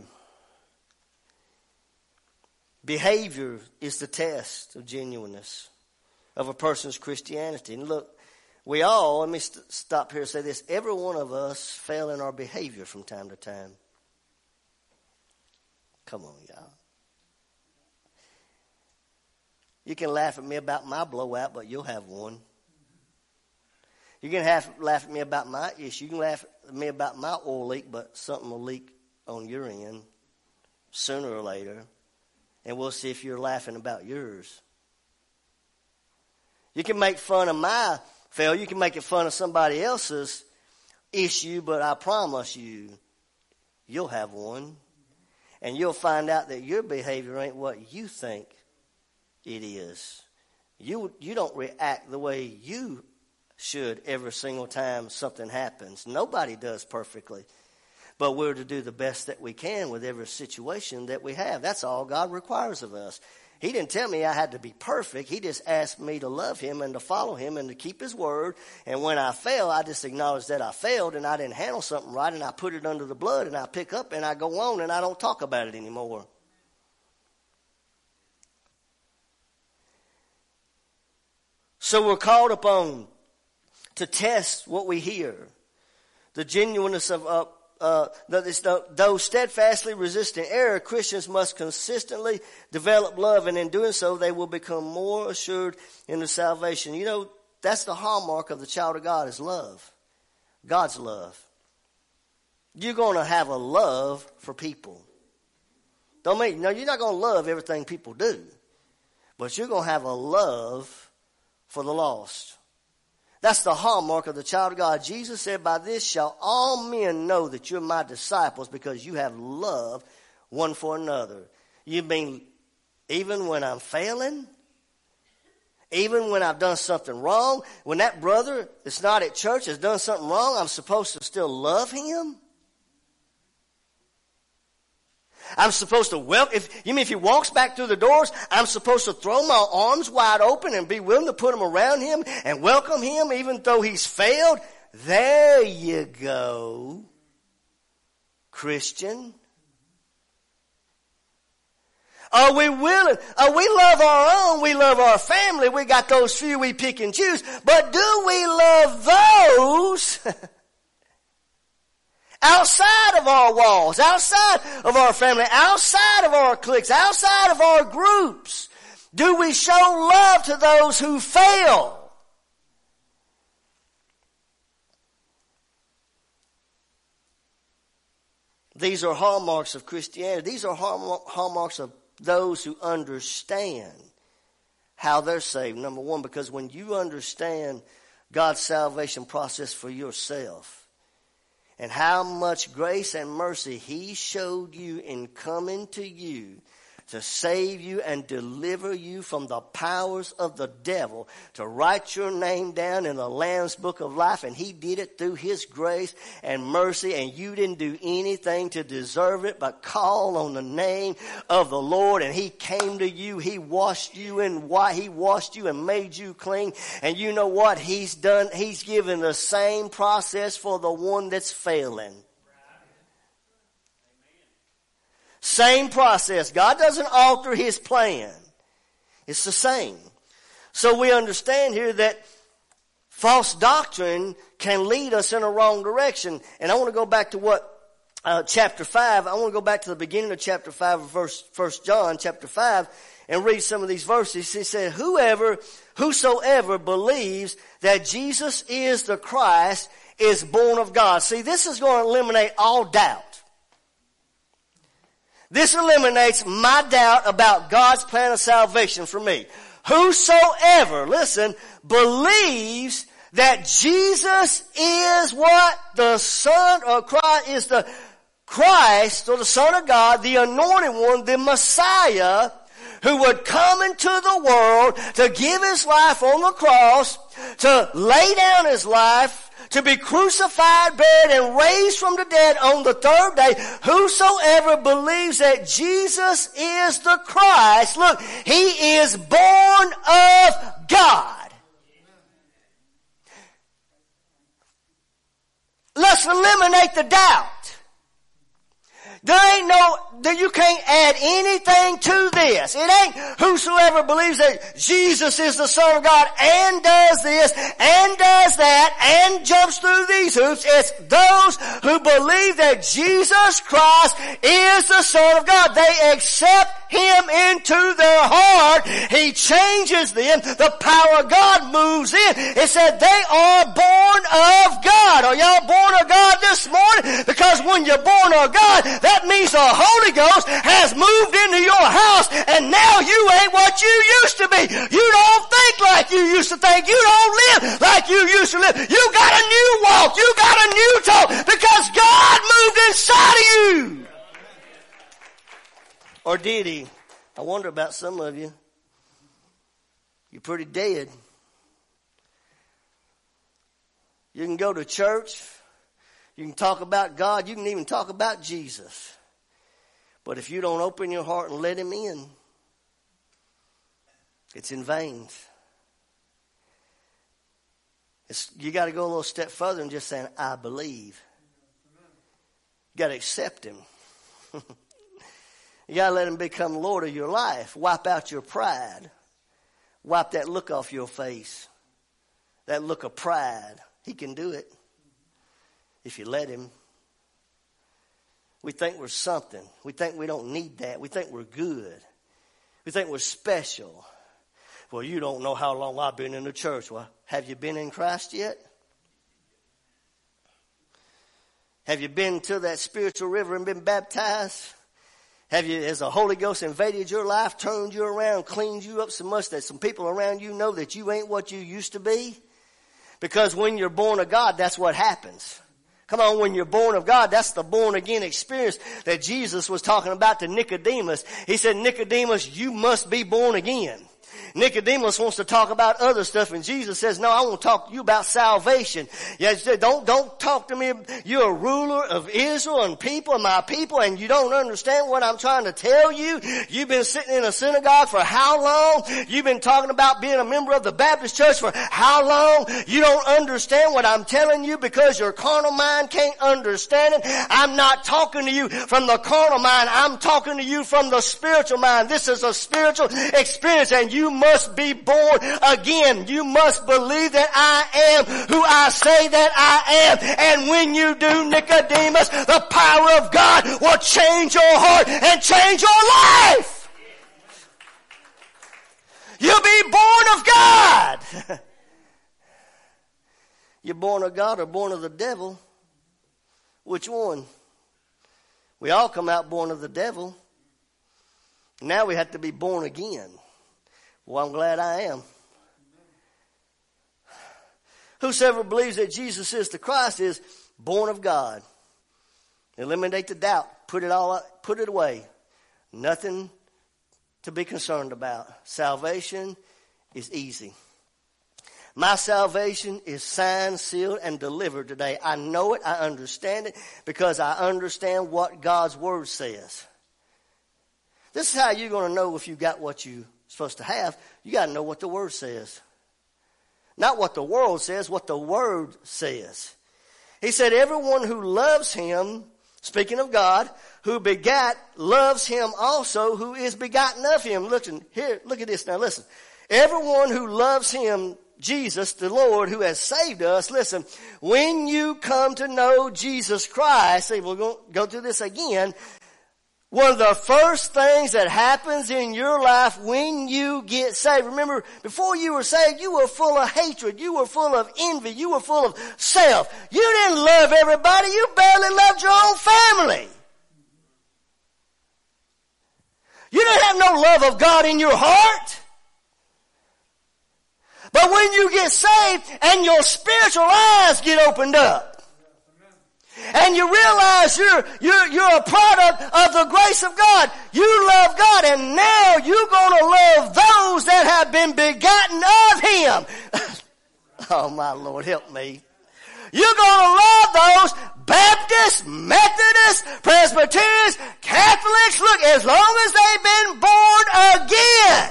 Behavior is the test of genuineness of a person's Christianity. And look, we all, let me st- stop here and say this, every one of us fail in our behavior from time to time. Come on, y'all. You can laugh at me about my blowout, but you'll have one. You can have, laugh at me about my issue. You can laugh at me about my oil leak, but something will leak on your end sooner or later. And we'll see if you're laughing about yours. You can make fun of my failure. You can make fun of somebody else's issue, but I promise you, you'll have one. And you'll find out that your behavior ain't what you think it is. You, you don't react the way you should every single time something happens. Nobody does perfectly. But we're to do the best that we can with every situation that we have. That's all God requires of us. He didn't tell me I had to be perfect. He just asked me to love him and to follow him and to keep his word. And when I fail, I just acknowledge that I failed and I didn't handle something right, and I put it under the blood and I pick up and I go on and I don't talk about it anymore. So we're called upon to test what we hear. The genuineness of uh, uh, though steadfastly resisting error, Christians must consistently develop love, and in doing so, they will become more assured in their salvation. You know, that's the hallmark of the child of God, is love. God's love. You're going to have a love for people. Don't mean, no, you're not going to love everything people do, but you're going to have a love for the lost. That's the hallmark of the child of God. Jesus said, by this shall all men know that you're my disciples, because you have love one for another. You mean even when I'm failing? Even when I've done something wrong? When that brother that's not at church has done something wrong, I'm supposed to still love him? I'm supposed to welcome, if, you mean if he walks back through the doors, I'm supposed to throw my arms wide open and be willing to put them around him and welcome him even though he's failed? There you go, Christian. Are we willing? Uh, we love our own. We love our family. We got those few we pick and choose. But do we love those outside of our walls, outside of our family, outside of our cliques, outside of our groups? Do we show love to those who fail? These are hallmarks of Christianity. These are hallmarks of those who understand how they're saved. Number one, because when you understand God's salvation process for yourself, and how much grace and mercy he showed you in coming to you to save you and deliver you from the powers of the devil, to write your name down in the Lamb's Book of Life. And he did it through his grace and mercy, and you didn't do anything to deserve it but call on the name of the Lord. And he came to you. He washed you in white. He washed you and made you clean. And you know what he's done? He's given the same process for the one that's failing. Same process. God doesn't alter his plan. It's the same. So we understand here that false doctrine can lead us in a wrong direction. And I want to go back to what uh, chapter five. I want to go back to the beginning of chapter five of verse First John chapter five and read some of these verses. He said, "Whoever, whosoever believes that Jesus is the Christ is born of God." See, this is going to eliminate all doubt. This eliminates my doubt about God's plan of salvation for me. Whosoever, listen, believes that Jesus is what? The Son of Christ, is the Christ, or the Son of God, the anointed one, the Messiah, who would come into the world to give his life on the cross, to lay down his life, to be crucified, buried, and raised from the dead on the third day. Whosoever believes that Jesus is the Christ, look, he is born of God. Let's eliminate the doubt. There ain't no, you can't add anything to this. It ain't whosoever believes that Jesus is the Son of God and does this and does that and jumps through these hoops. It's those who believe that Jesus Christ is the Son of God. They accept him into their heart. He changes them. The power of God moves in. It said they are born of God. Are y'all born of God this morning? Because when you're born of God, that means the Holy Ghost has moved into your house, and now you ain't what you used to be. You don't think like you used to think. You don't live like you used to live. You got a new walk. You got a new talk because God moved inside of you. Or did he? I wonder about some of you. You're pretty dead. You can go to church. You can talk about God. You can even talk about Jesus. But if you don't open your heart and let him in, it's in vain. It's, you got to go a little step further than just saying, I believe. You got to accept him. You got to let him become Lord of your life. Wipe out your pride. Wipe that look off your face. That look of pride. He can do it if you let him. We think we're something. We think we don't need that. We think we're good. We think we're special. Well, you don't know how long I've been in the church. Well, have you been in Christ yet? Have you been to that spiritual river and been baptized? Have you, has the Holy Ghost invaded your life, turned you around, cleaned you up so much that some people around you know that you ain't what you used to be? Because when you're born of God, that's what happens. Come on, when you're born of God, that's the born again experience that Jesus was talking about to Nicodemus. He said, Nicodemus, you must be born again. Nicodemus wants to talk about other stuff, and Jesus says, no, I want to talk to you about salvation. Yeah, he said, don't, don't talk to me. You're a ruler of Israel and people, my people, and you don't understand what I'm trying to tell you. You've been sitting in a synagogue for how long? You've been talking about being a member of the Baptist church for how long? You don't understand what I'm telling you because your carnal mind can't understand it. I'm not talking to you from the carnal mind. I'm talking to you from the spiritual mind. This is a spiritual experience, and you must be born again. You must believe that I am who I say that I am. And when you do, Nicodemus, the power of God will change your heart and change your life. You'll be born of God. You're born of God or born of the devil? Which one? We all come out born of the devil. Now we have to be born again. Well, I'm glad I am. Whosoever believes that Jesus is the Christ is born of God. Eliminate the doubt. Put it all, put it away. Nothing to be concerned about. Salvation is easy. My salvation is signed, sealed, and delivered today. I know it. I understand it because I understand what God's Word says. This is how you're going to know if you got what you're supposed to have. You got to know what the Word says. Not what the world says, what the Word says. He said, everyone who loves him, speaking of God, who begat, loves him also who is begotten of him. Listen, here, look at this now, listen. Everyone who loves him, Jesus, the Lord, who has saved us, listen, when you come to know Jesus Christ, see, we're going to go through this again. One of the first things that happens in your life when you get saved. Remember, before you were saved, you were full of hatred. You were full of envy. You were full of self. You didn't love everybody. You barely loved your own family. You didn't have no love of God in your heart. But when you get saved and your spiritual eyes get opened up, and you realize you're, you're, you're a product of the grace of God. You love God, and now you're going to love those that have been begotten of him. Oh, my Lord, help me. You're going to love those Baptists, Methodists, Presbyterians, Catholics. Look, as long as they've been born again.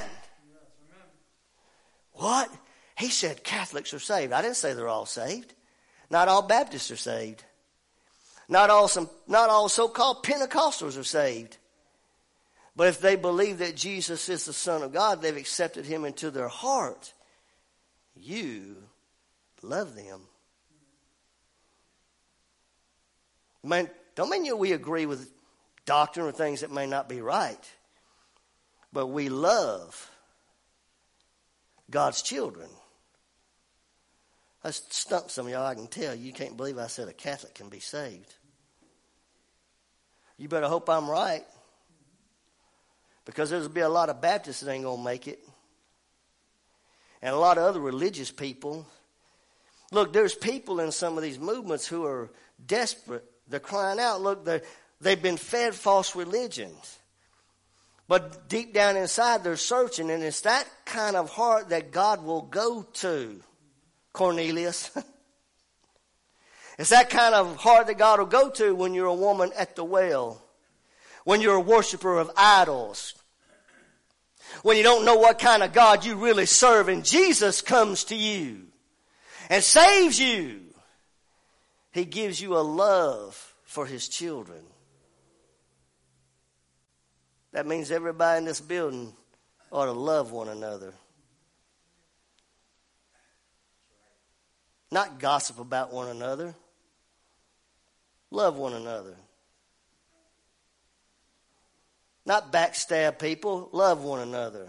What? He said Catholics are saved. I didn't say they're all saved. Not all Baptists are saved. Not all some, not all so-called Pentecostals are saved. But if they believe that Jesus is the Son of God, they've accepted him into their heart. You love them. Man, don't mean you we agree with doctrine or things that may not be right. But we love God's children. I stumped some of y'all, I can tell. You can't believe I said a Catholic can be saved. You better hope I'm right. Because there's be a lot of Baptists that ain't going to make it. And a lot of other religious people. Look, there's people in some of these movements who are desperate. They're crying out. Look, they're, they've been fed false religions. But deep down inside, they're searching, and it's that kind of heart that God will go to, Cornelius. It's that kind of heart that God will go to when you're a woman at the well, when you're a worshiper of idols, when you don't know what kind of God you really serve, and Jesus comes to you and saves you. He gives you a love for his children. That means everybody in this building ought to love one another. Not gossip about one another. Love one another. Not backstab people. Love one another.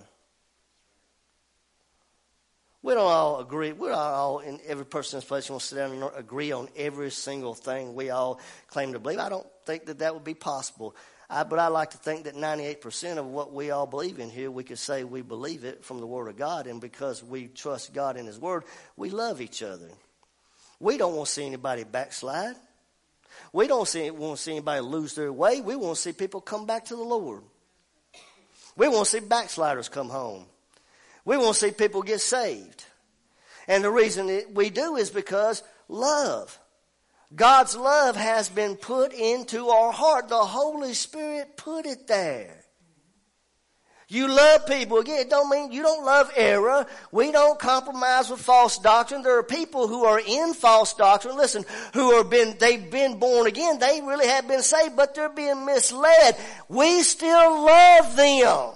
We don't all agree. We're not all, in every person in this place wants to sit down and agree on every single thing we all claim to believe. I don't think that that would be possible. I, but I like to think that ninety-eight percent of what we all believe in here, we could say we believe it from the Word of God. And because we trust God in his Word, we love each other. We don't want to see anybody backslide. We don't see, want to see anybody lose their way. We want to see people come back to the Lord. We want to see backsliders come home. We want to see people get saved. And the reason that we do is because love. God's love has been put into our heart. The Holy Spirit put it there. You love people. Again, it don't mean you don't love error. We don't compromise with false doctrine. There are people who are in false doctrine, listen, who are been, they've been born again. They really have been saved, but they're being misled. We still love them.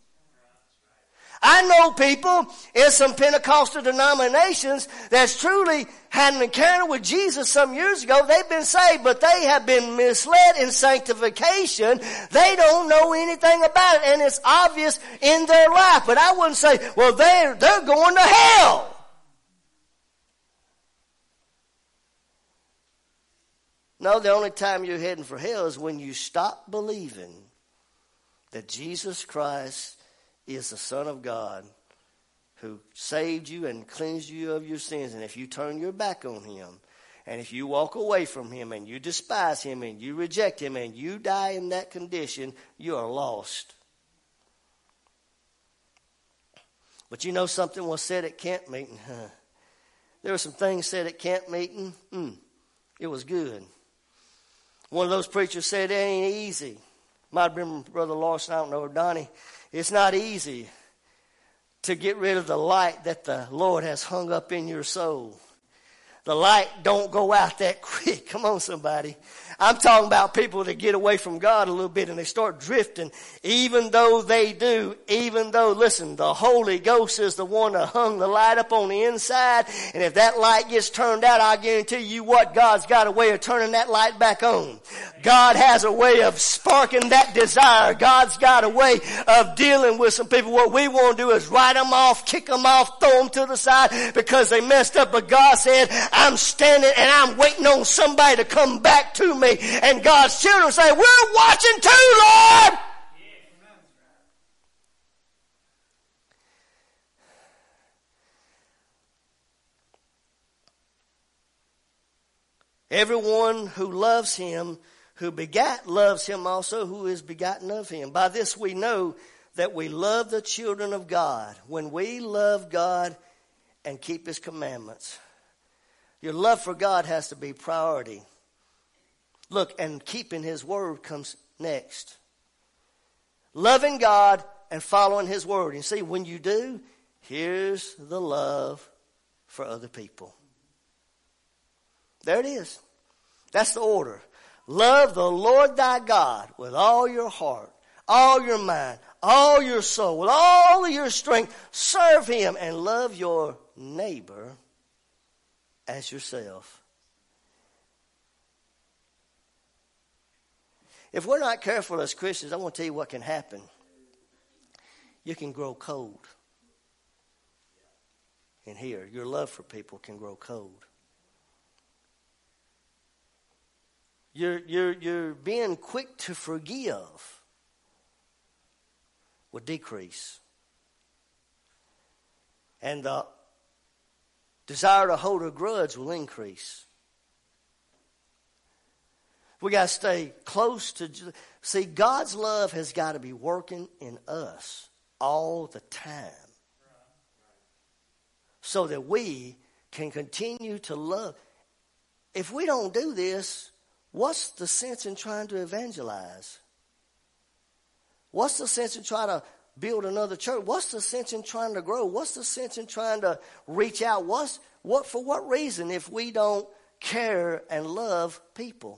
I know people in some Pentecostal denominations that's truly had an encounter with Jesus some years ago. They've been saved, but they have been misled in sanctification. They don't know anything about it, and it's obvious in their life. But I wouldn't say, well, they're, they're going to hell. No, the only time you're heading for hell is when you stop believing that Jesus Christ is the Son of God who saved you and cleansed you of your sins. And if you turn your back on him, and if you walk away from him, and you despise him, and you reject him, and you die in that condition, you are lost. But you know something was said at camp meeting? Huh? There were some things said at camp meeting. Mm, it was good. One of those preachers said, it ain't easy. Might have been Brother Lawson, I don't know, or Donnie. It's not easy to get rid of the light that the Lord has hung up in your soul. The light don't go out that quick. Come on, somebody. I'm talking about people that get away from God a little bit and they start drifting. Even though they do, even though, listen, the Holy Ghost is the one that hung the light up on the inside. And if that light gets turned out, I guarantee you what, God's got a way of turning that light back on. God has a way of sparking that desire. God's got a way of dealing with some people. What we want to do is write them off, kick them off, throw them to the side because they messed up. But God said, I'm standing and I'm waiting on somebody to come back to me. And God's children say, we're watching too, Lord. Everyone who loves him, who begat, loves him also who is begotten of him. By this we know that we love the children of God, when we love God and keep his commandments. Your love for God has to be priority. Look, and keeping his word comes next. Loving God and following his word. And see, when you do, here's the love for other people. There it is. That's the order. Love the Lord thy God with all your heart, all your mind, all your soul, with all of your strength. Serve him and love your neighbor as yourself. If we're not careful as Christians, I want to tell you what can happen. You can grow cold. In here, your love for people can grow cold. You're, you're, you're being quick to forgive will decrease. And the desire to hold a grudge will increase. We got to stay close to. See, God's love has got to be working in us all the time, so that we can continue to love. If we don't do this, what's the sense in trying to evangelize? What's the sense in trying to build another church? What's the sense in trying to grow? What's the sense in trying to reach out? What's what for what reason if we don't care and love people?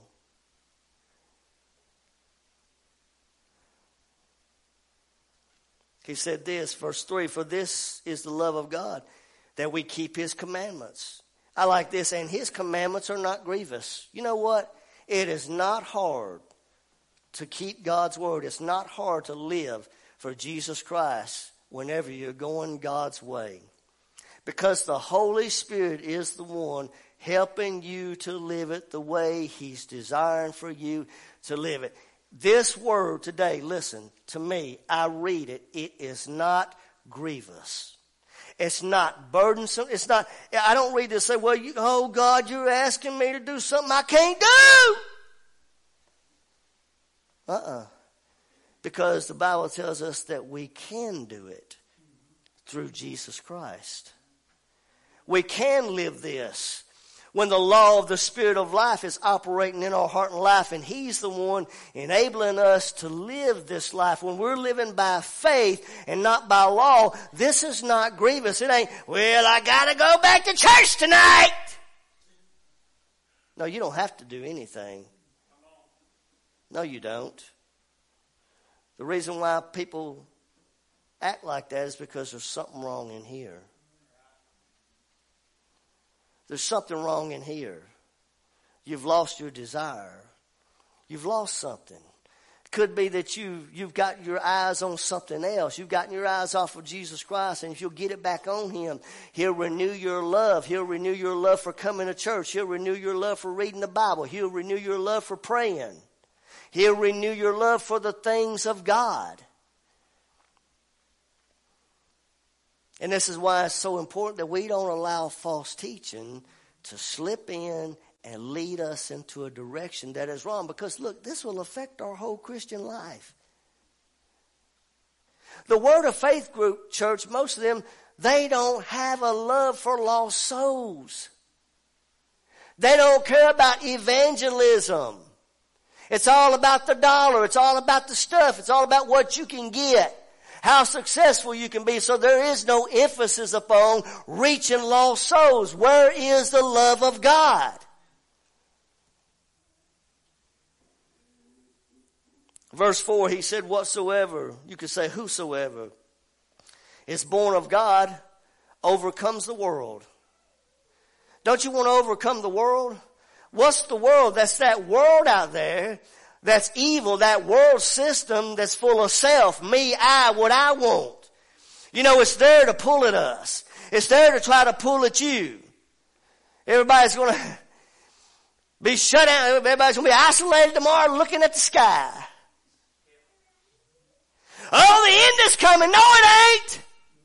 He said this, verse three, for this is the love of God, that we keep his commandments. I like this, and his commandments are not grievous. You know what? It is not hard to keep God's word. It's not hard to live for Jesus Christ whenever you're going God's way. Because the Holy Spirit is the one helping you to live it the way he's desiring for you to live it. This word today, listen to me, I read it, it is not grievous. It's not burdensome. It's not, I don't read this and say, well, you, oh God, you're asking me to do something I can't do. Uh-uh. Because the Bible tells us that we can do it through Jesus Christ. We can live this when the law of the Spirit of life is operating in our heart and life, and he's the one enabling us to live this life. When we're living by faith and not by law, this is not grievous. It ain't, well, I got to go back to church tonight. No, you don't have to do anything. No, you don't. The reason why people act like that is because there's something wrong in here. There's something wrong in here. You've lost your desire. You've lost something. It could be that you, you've got your eyes on something else. You've gotten your eyes off of Jesus Christ, and if you'll get it back on him, he'll renew your love. He'll renew your love for coming to church. He'll renew your love for reading the Bible. He'll renew your love for praying. He'll renew your love for the things of God. And this is why it's so important that we don't allow false teaching to slip in and lead us into a direction that is wrong. Because, look, this will affect our whole Christian life. The Word of Faith group church, most of them, they don't have a love for lost souls. They don't care about evangelism. It's all about the dollar. It's all about the stuff. It's all about what you can get. How successful you can be. So there is no emphasis upon reaching lost souls. Where is the love of God? Verse four, he said, whatsoever, you could say whosoever, is born of God overcomes the world. Don't you want to overcome the world? What's the world? That's that world out there that's evil, that world system that's full of self, me, I, what I want. You know, it's there to pull at us. It's there to try to pull at you. Everybody's going to be shut out. Everybody's going to be isolated tomorrow looking at the sky. Oh, the end is coming. No, it ain't.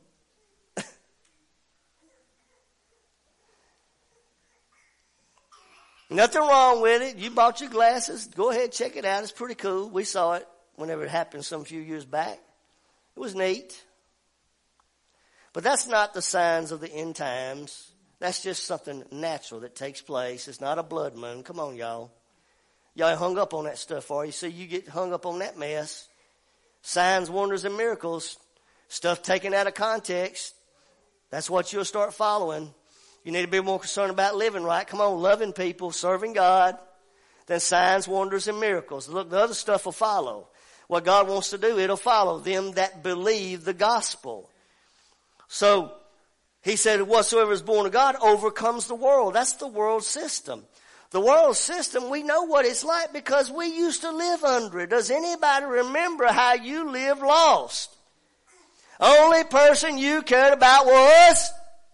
Nothing wrong with it. You bought your glasses. Go ahead, check it out. It's pretty cool. We saw it whenever it happened some few years back. It was neat. But that's not the signs of the end times. That's just something natural that takes place. It's not a blood moon. Come on, y'all. Y'all hung up on that stuff, are you? See, you get hung up on that mess. Signs, wonders, and miracles. Stuff taken out of context. That's what you'll start following. You need to be more concerned about living right. Come on, loving people, serving God, than signs, wonders, and miracles. Look, the other stuff will follow. What God wants to do, it'll follow them that believe the gospel. So, he said, whatsoever is born of God overcomes the world. That's the world system. The world system, we know what it's like because we used to live under it. Does anybody remember how you lived lost? Only person you cared about was...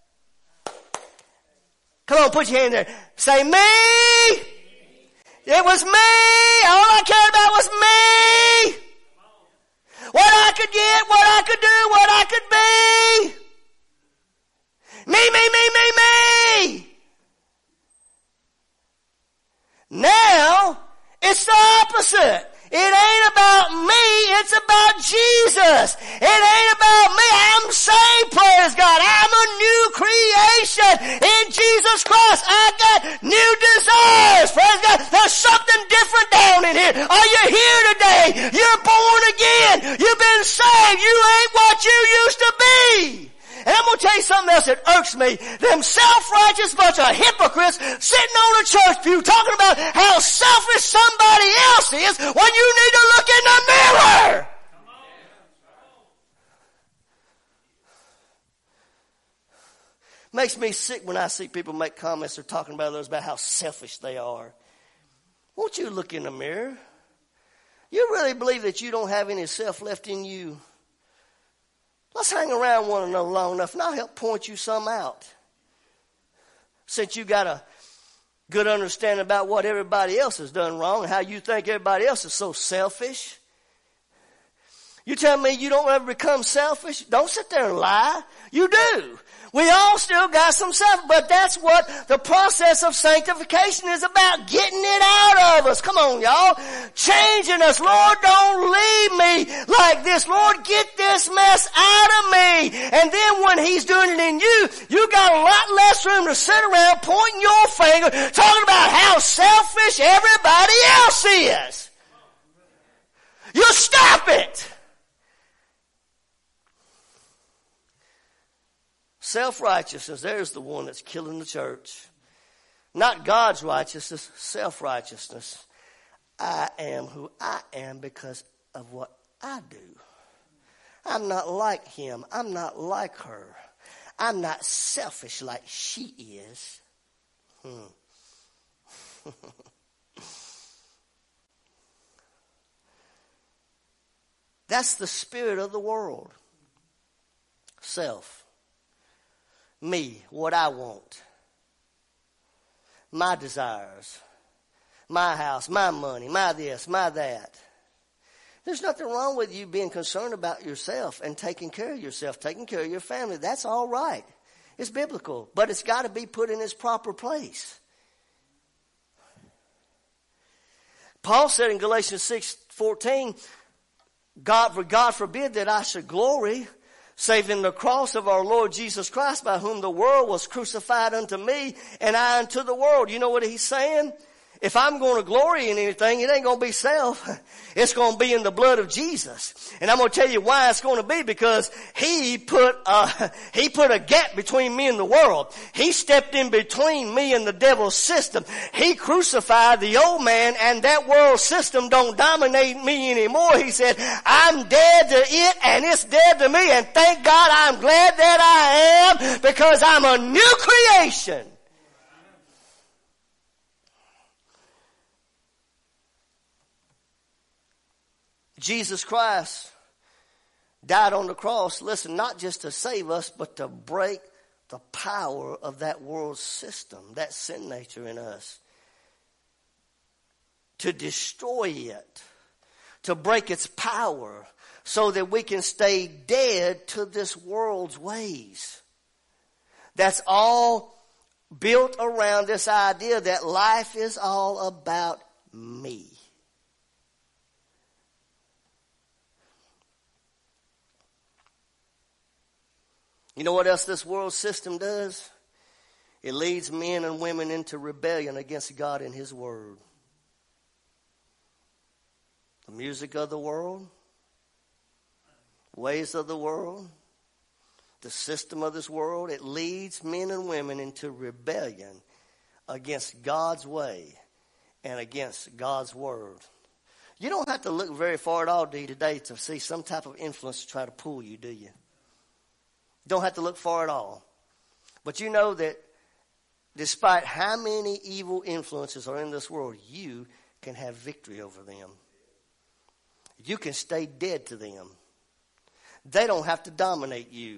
Come on, put your hand there. Say, me. It was me. All I cared about was me. What I could get, what I could do, what I could be. Me, me, me, me, me. Now, it's Jesus Christ, I got new desires. Praise God. There's something different down in here. Are you here today? You're born again. You've been saved. You ain't what you used to be. And I'm going to tell you something else that irks me. Them self-righteous bunch of hypocrites sitting on a church pew talking about how selfish somebody else is when you need to look in the mirror. Makes me sick when I see people make comments or talking about others about how selfish they are. Won't you look in the mirror? You really believe that you don't have any self left in you? Let's hang around one another long enough and I'll help point you some out. Since you got a good understanding about what everybody else has done wrong and how you think everybody else is so selfish. You tell me you don't ever become selfish? Don't sit there and lie. You do. We all still got some self, but that's what the process of sanctification is about, getting it out of us. Come on, y'all. Changing us. Lord, don't leave me like this. Lord, get this mess out of me. And then when He's doing it in you, you got a lot less room to sit around pointing your finger, talking about how selfish everybody else is. You stop it. Self-righteousness, there's the one that's killing the church. Not God's righteousness, self-righteousness. I am who I am because of what I do. I'm not like him. I'm not like her. I'm not selfish like she is. Hmm. That's the spirit of the world. Self. Me, what I want. My desires. My house, my money, my this, my that. There's nothing wrong with you being concerned about yourself and taking care of yourself, taking care of your family. That's all right. It's biblical, but it's got to be put in its proper place. Paul said in Galatians six fourteen, God, for God forbid that I should glory, save in the cross of our Lord Jesus Christ, by whom the world was crucified unto me, and I unto the world. You know what he's saying? If I'm going to glory in anything, it ain't going to be self. It's going to be in the blood of Jesus. And I'm going to tell you why it's going to be, because he put a, he put a gap between me and the world. He stepped in between me and the devil's system. He crucified the old man, and that world system don't dominate me anymore. He said, I'm dead to it and it's dead to me, and thank God I'm glad that I am, because I'm a new creation. Jesus Christ died on the cross, listen, not just to save us, but to break the power of that world system, that sin nature in us. To destroy it, to break its power, so that we can stay dead to this world's ways. That's all built around this idea that life is all about me. You know what else this world system does? It leads men and women into rebellion against God and His Word. The music of the world, ways of the world, the system of this world, it leads men and women into rebellion against God's way and against God's Word. You don't have to look very far at all, do you, today to see some type of influence to try to pull you, do you? Don't have to look far at all. But you know that despite how many evil influences are in this world, you can have victory over them. You can stay dead to them. They don't have to dominate you.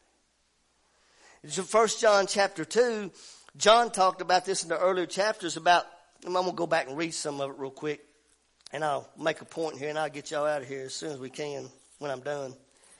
In First John chapter two, John talked about this in the earlier chapters about, I'm going to go back and read some of it real quick, and I'll make a point here, and I'll get y'all out of here as soon as we can when I'm done.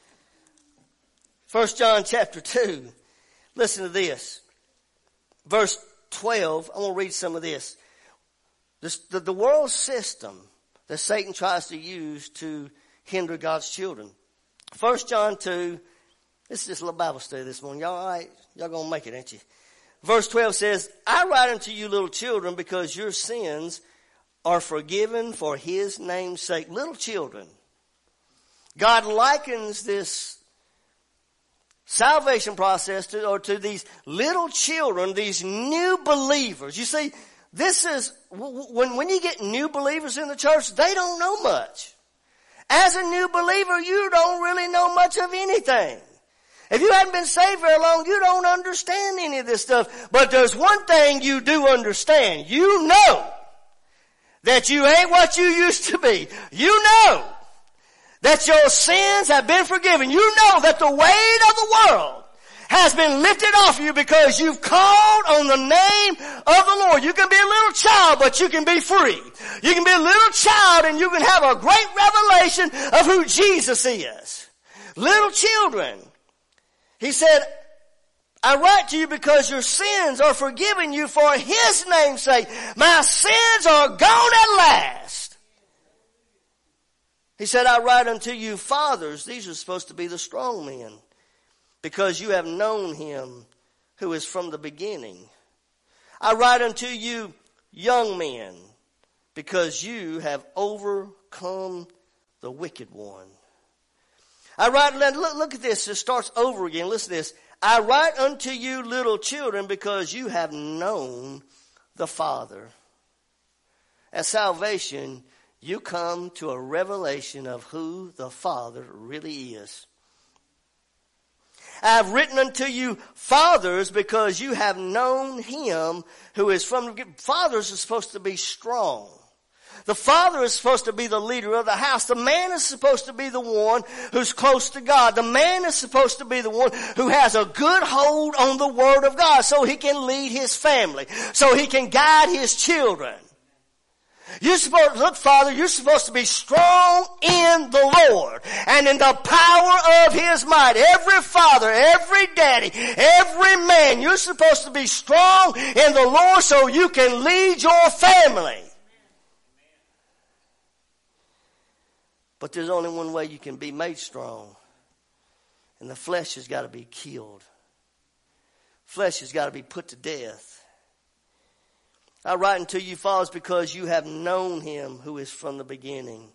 First John chapter two. Listen to this. Verse twelve. I want to read some of this. This the, the world system that Satan tries to use to hinder God's children. First John two. This is just a little Bible study this morning. Y'all all right? Y'all going to make it, ain't you? verse twelve says, I write unto you, little children, because your sins are forgiven for his name's sake. Little children. God likens this salvation process to, or to these little children, these new believers. You see, this is, when, when you get new believers in the church, they don't know much. As a new believer, you don't really know much of anything. If you haven't been saved very long, you don't understand any of this stuff. But there's one thing you do understand. You know that you ain't what you used to be. You know that your sins have been forgiven. You know that the weight of the world has been lifted off you because you've called on the name of the Lord. You can be a little child, but you can be free. You can be a little child and you can have a great revelation of who Jesus is. Little children. He said, I write to you because your sins are forgiven you for his name's sake. My sins are gone at last. He said, I write unto you fathers. These are supposed to be the strong men. Because you have known him who is from the beginning. I write unto you young men. Because you have overcome the wicked one. I write, look, look at this. It starts over again. Listen to this. I write unto you little children because you have known the Father. At salvation, you come to a revelation of who the Father really is. I have written unto you fathers because you have known him who is from the... Fathers are supposed to be strong. The father is supposed to be the leader of the house. The man is supposed to be the one who's close to God. The man is supposed to be the one who has a good hold on the word of God so he can lead his family, so he can guide his children. You're supposed, look, Father, you're supposed to be strong in the Lord and in the power of his might. Every father, every daddy, every man, you're supposed to be strong in the Lord so you can lead your family. But there's only one way you can be made strong. And the flesh has got to be killed. Flesh has got to be put to death. I write unto you, fathers, because you have known him who is from the beginning.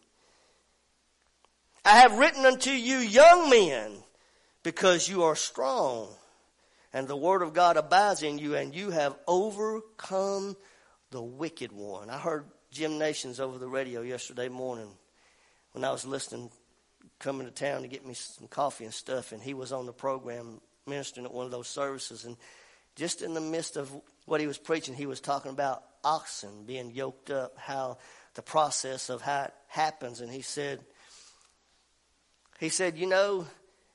I have written unto you, young men, because you are strong, and the word of God abides in you, and you have overcome the wicked one. I heard Jim Nations over the radio yesterday morning when I was listening, coming to town to get me some coffee and stuff, and he was on the program ministering at one of those services, and just in the midst of what he was preaching, he was talking about oxen being yoked up, how the process of how it happens. And he said, he said, you know,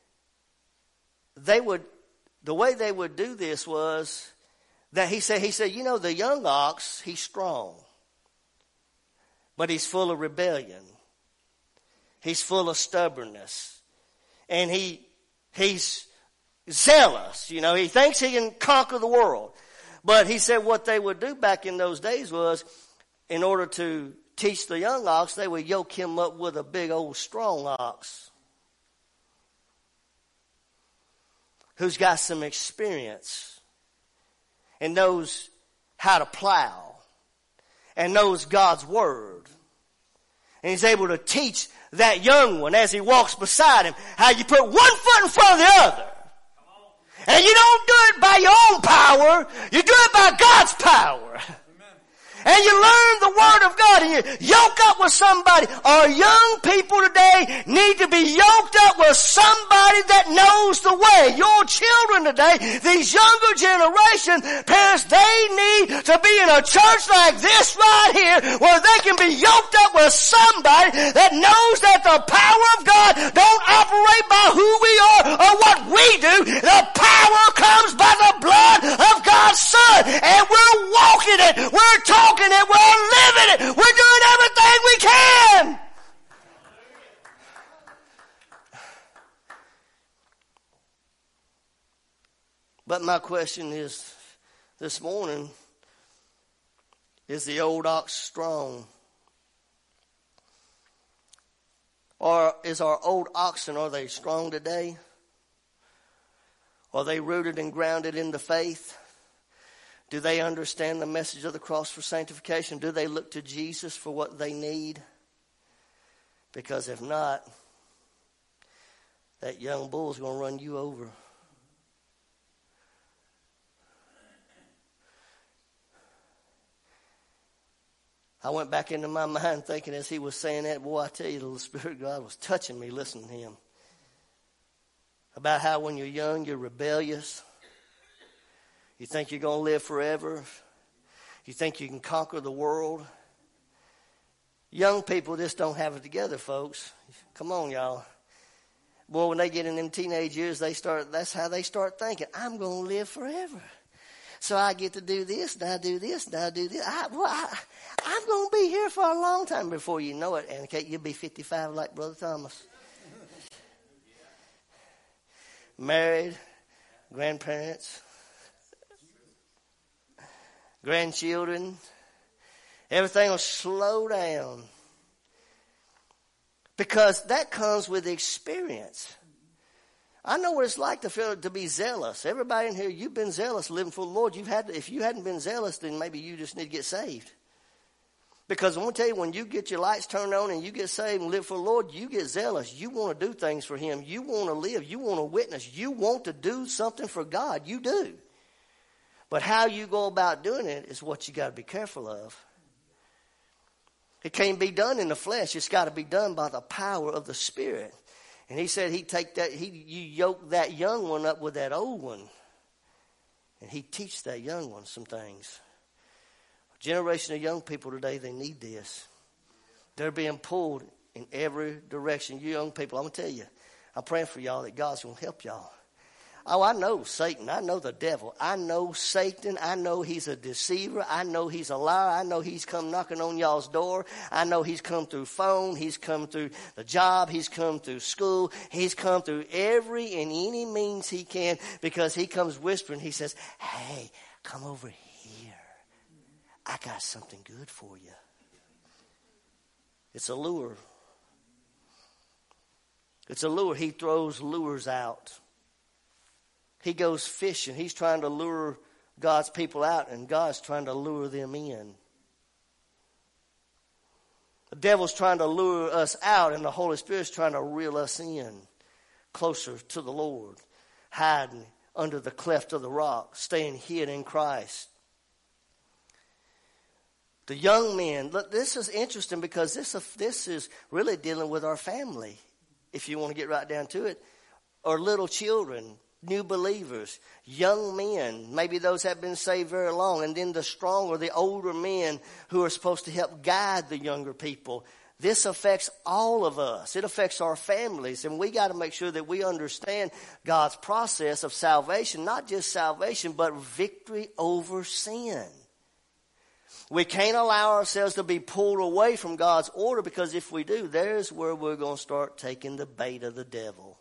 they would, the way they would do this was that he said, he said, you know, the young ox, he's strong, but he's full of rebellion. He's full of stubbornness. And he, he's zealous. You know, he thinks he can conquer the world. But he said what they would do back in those days was, in order to teach the young ox, they would yoke him up with a big old strong ox who's got some experience and knows how to plow and knows God's word. And he's able to teach that young one as he walks beside him how you put one foot in front of the other. And you don't do it by your own power. You do it by God's power. Amen. And you learn the word of God and you yoke up with somebody. Our young people today need to be yoked up with somebody that knows the way. Your children today, these younger generation, parents, they need to be in a church like this right here where they can be yoked up with somebody that knows that the power of God don't operate by who we are or what we do. The power comes by the blood of God's Son. And we're walking it. We're talking it. We're living it. We're doing everything we can. But my question is this morning, is the old ox strong? Or is our old oxen, are they strong today? Are they rooted and grounded in the faith? Do they understand the message of the cross for sanctification? Do they look to Jesus for what they need? Because if not, that young bull's going to run you over. I went back into my mind thinking as he was saying that, boy, I tell you, the Spirit of God was touching me listening to him. About how when you're young, you're rebellious. You think you're going to live forever. You think you can conquer the world. Young people just don't have it together, folks. Come on, y'all. Boy, when they get in them teenage years, they start. That's how they start thinking. I'm going to live forever. So I get to do this, and I do this, and I do this. I, well, I, I'm going to be here for a long time before you know it. And okay, you'll be fifty-five like Brother Thomas. Married, grandparents, grandchildren. Everything will slow down. Because that comes with experience. I know what it's like to feel to be zealous. Everybody in here, you've been zealous living for the Lord. You've had to, if you hadn't been zealous, then maybe you just need to get saved. Because I'm going to tell you, when you get your lights turned on and you get saved and live for the Lord, you get zealous. You want to do things for Him. You want to live. You want to witness. You want to do something for God. You do. But how you go about doing it is what you got to be careful of. It can't be done in the flesh. It's got to be done by the power of the Spirit. And He said He'd take that, He you yoke that young one up with that old one. And He'd teach that young one some things. A generation of young people today, they need this. They're being pulled in every direction. You young people, I'm going to tell you, I'm praying for y'all that God's going to help y'all. Oh, I know Satan. I know the devil. I know Satan. I know he's a deceiver. I know he's a liar. I know he's come knocking on y'all's door. I know he's come through phone. He's come through the job. He's come through school. He's come through every and any means he can, because he comes whispering. He says, hey, come over here. I got something good for you. It's a lure. It's a lure. He throws lures out. He goes fishing. He's trying to lure God's people out, and God's trying to lure them in. The devil's trying to lure us out, and the Holy Spirit's trying to reel us in closer to the Lord, hiding under the cleft of the rock, staying hid in Christ. The young men, look, this is interesting because this, this is really dealing with our family, if you want to get right down to it, or little children. New believers, young men, maybe those have been saved very long, and then the stronger, the older men who are supposed to help guide the younger people. This affects all of us. It affects our families, and we got to make sure that we understand God's process of salvation, not just salvation, but victory over sin. We can't allow ourselves to be pulled away from God's order, because if we do, there's where we're going to start taking the bait of the devil.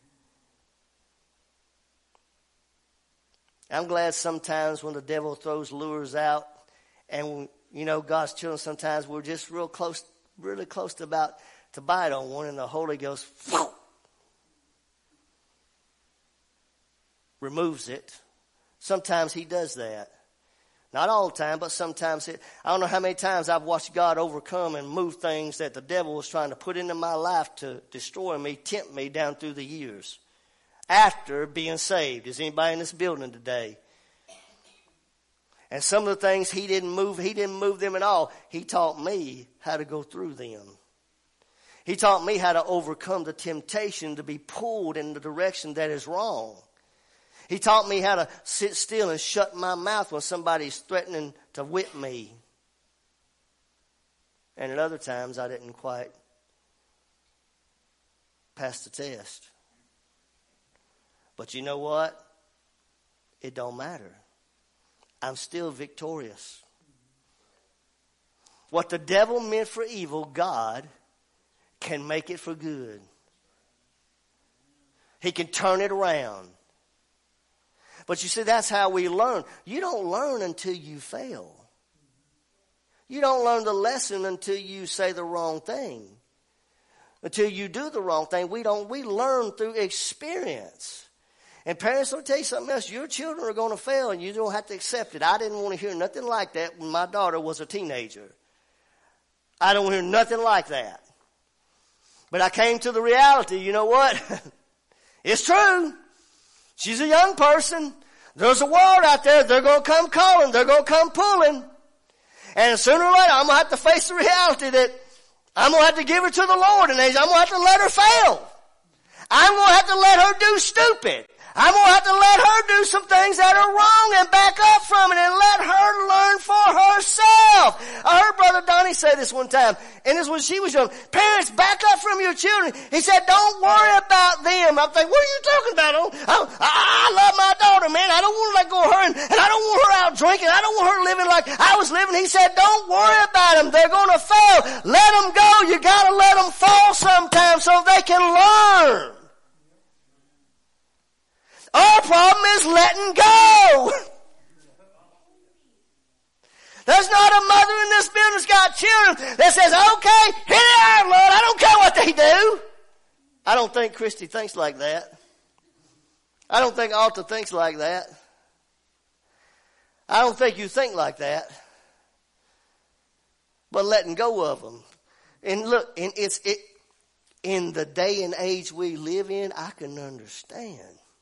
I'm glad sometimes when the devil throws lures out, and, you know, God's children, sometimes we're just real close, really close to about to bite on one, and the Holy Ghost whoosh, removes it. Sometimes He does that. Not all the time, but sometimes. It, I don't know how many times I've watched God overcome and move things that the devil was trying to put into my life to destroy me, tempt me down through the years. After being saved. Is anybody in this building today? And some of the things he didn't move, he didn't move them at all. He taught me how to go through them. He taught me how to overcome the temptation to be pulled in the direction that is wrong. He taught me how to sit still and shut my mouth when somebody's threatening to whip me. And at other times I didn't quite pass the test. But you know what? It don't matter. I'm still victorious. What the devil meant for evil, God can make it for good. He can turn it around. But you see, that's how we learn. You don't learn until you fail. You don't learn the lesson until you say the wrong thing. Until you do the wrong thing. We don't. We learn through experience. And parents, let me tell you something else. Your children are going to fail, and you don't have to accept it. I didn't want to hear nothing like that when my daughter was a teenager. I don't want to hear nothing like that. But I came to the reality, you know what? It's true. She's a young person. There's a world out there. They're going to come calling. They're going to come pulling. And sooner or later, I'm going to have to face the reality that I'm going to have to give her to the Lord. And I'm going to have to let her fail. I'm going to have to let her do stupid. I'm going to have to let her do some things that are wrong and back up from it and let her learn for herself. I heard Brother Donnie say this one time, and this was when she was young. Parents, back up from your children. He said, don't worry about them. I'm thinking, what are you talking about? I, I, I love my daughter, man. I don't want to let go of her, and, and I don't want her out drinking. I don't want her living like I was living. He said, don't worry about them. They're going to fail. Let them go. You got to let them fall sometimes so they can learn. Our problem is letting go. There's not a mother in this building that's got children that says, okay, here they are, Lord. I don't care what they do. I don't think Christy thinks like that. I don't think Alta thinks like that. I don't think you think like that. But letting go of them. And look, and it's it in the day and age we live in, I can understand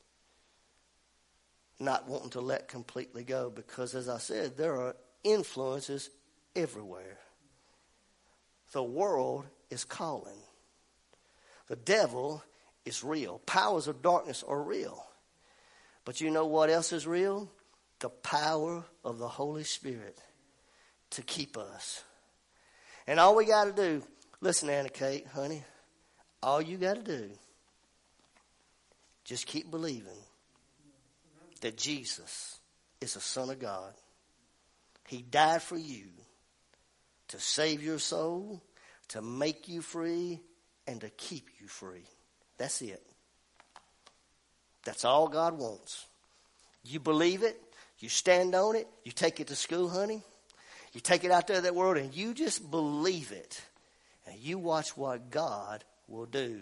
not wanting to let completely go, because as I said, there are influences everywhere. The world is calling. The devil is real. Powers of darkness are real. But you know what else is real? The power of the Holy Spirit to keep us. And all we got to do, listen, Anna Kate, honey, all you got to do, just keep believing that Jesus is the Son of God. He died for you to save your soul, to make you free, and to keep you free. That's it. That's all God wants. You believe it, you stand on it, you take it to school, honey. You take it out there in that world and you just believe it. And you watch what God will do.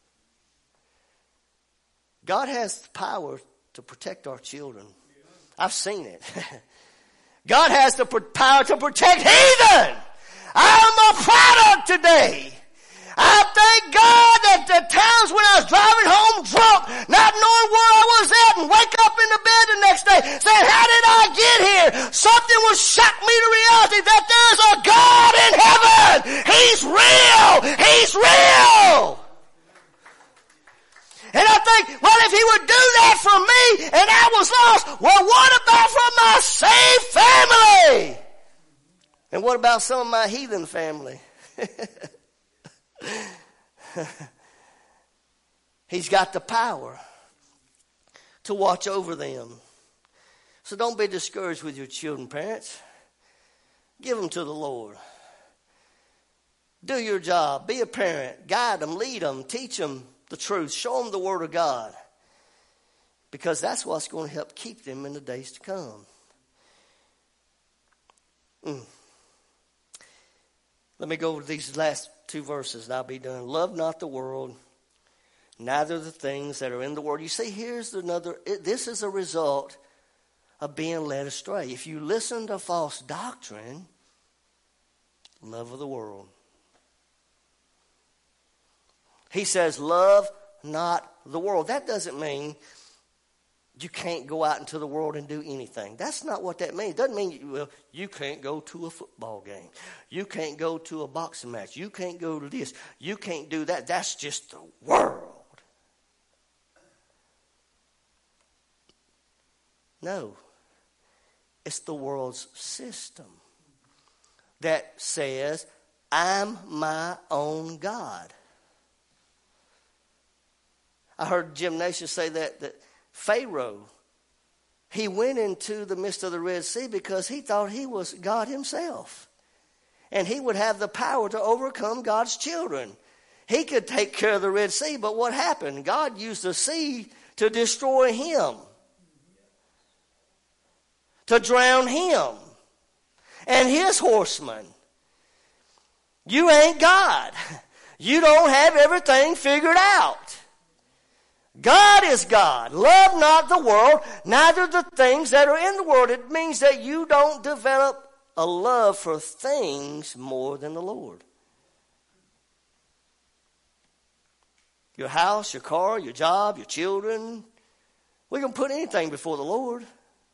God has the power to protect our children. I've seen it. God has the power to protect heathen. I'm a product today. I thank God that the times when I was driving home drunk, not knowing where I was at, and wake up in the bed the next day saying, how did I get here? Something will shock me to reality that there's a God in heaven. He's real. He's real. And I think, well, if he would do that for me and I was lost, well, what about for my saved family? And what about some of my heathen family? He's got the power to watch over them. So don't be discouraged with your children, parents. Give them to the Lord. Do your job. Be a parent. Guide them, lead them, teach them the truth. Show them the Word of God. Because that's what's going to help keep them in the days to come. Mm. Let me go over these last two verses and I'll be done. Love not the world, neither the things that are in the world. You see, here's another, it, this is a result of being led astray. If you listen to false doctrine, love of the world. He says, love not the world. That doesn't mean you can't go out into the world and do anything. That's not what that means. It doesn't mean, well, you can't go to a football game. You can't go to a boxing match. You can't go to this. You can't do that. That's just the world. No. It's the world's system that says, I'm my own God. I heard Jim Nation say that, that Pharaoh, he went into the midst of the Red Sea because he thought he was God himself. And he would have the power to overcome God's children. He could take care of the Red Sea, but what happened? God used the sea to destroy him. To drown him and his horsemen. You ain't God. You don't have everything figured out. God is God. Love not the world, neither the things that are in the world. It means that you don't develop a love for things more than the Lord. Your house, your car, your job, your children. We can put anything before the Lord.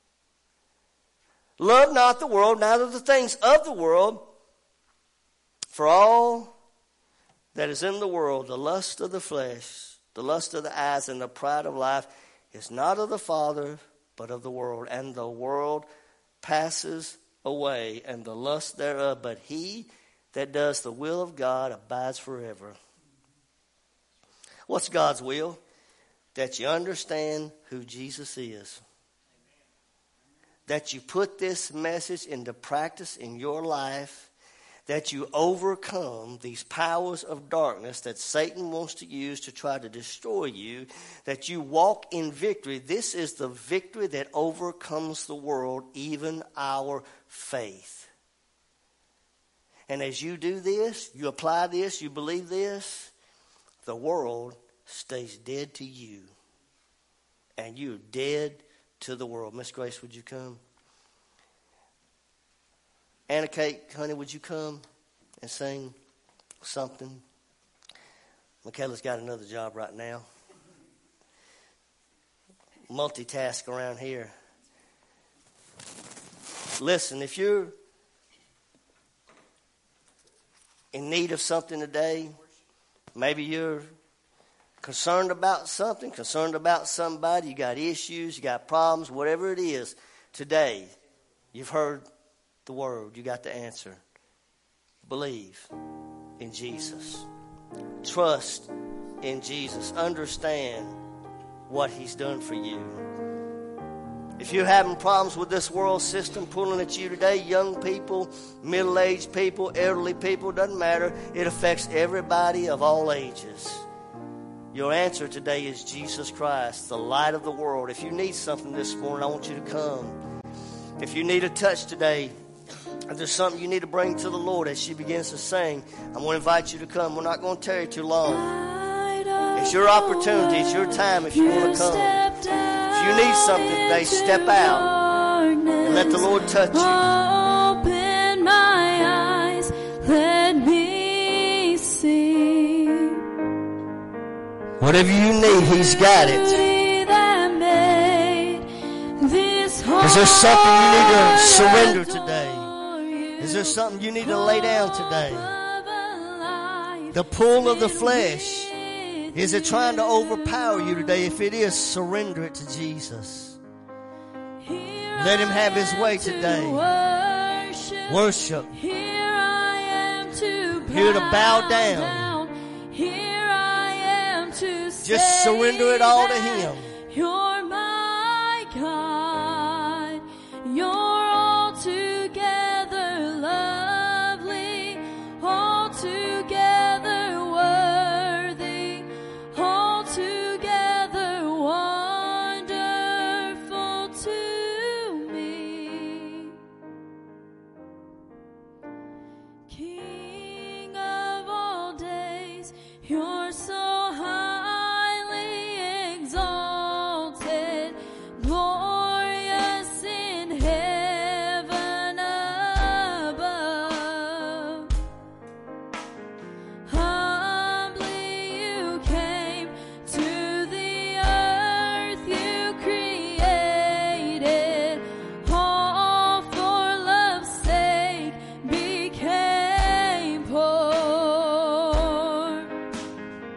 Love not the world, neither the things of the world. For all that is in the world, the lust of the flesh, the lust of the eyes, and the pride of life, is not of the Father, but of the world. And the world passes away, and the lust thereof. But he that does the will of God abides forever. What's God's will? That you understand who Jesus is. That you put this message into practice in your life. That you overcome these powers of darkness that Satan wants to use to try to destroy you. That you walk in victory. This is the victory that overcomes the world, even our faith. And as you do this, you apply this, you believe this, the world stays dead to you. And you're dead to the world. Miss Grace, would you come? Anna Kate, honey, would you come and sing something? Michaela's got another job right now. Multitask around here. Listen, if you're in need of something today, maybe you're concerned about something, concerned about somebody, you got issues, you got problems, whatever it is, today, you've heard the word, you got the answer. Believe in Jesus. Trust in Jesus. Understand what he's done for you. If you're having problems with this world system pulling at you today, young people, middle-aged people, elderly people, doesn't matter. It affects everybody of all ages. Your answer today is Jesus Christ, the light of the world. If you need something this morning, I want you to come. If you need a touch today, if there's something you need to bring to the Lord as she begins to sing, I'm going to invite you to come. We're not going to tarry too long. It's your opportunity. It's your time if you want to come. If you need something today, step out and let the Lord touch you. Open my eyes, let me see. Whatever you need, he's got it. Is there something you need to surrender today? Is there something you need to lay down today? The pull of the flesh, is it trying to overpower you today? If it is, surrender it to Jesus. Let him have his way today. Worship. Here to bow down. Just surrender it all to him. You're my God. You're altogether lovely, altogether worthy, altogether wonderful to me. King of all days, you're so highly exalted, glorious in heaven above. Humbly you came to the earth you created, all for love's sake became poor.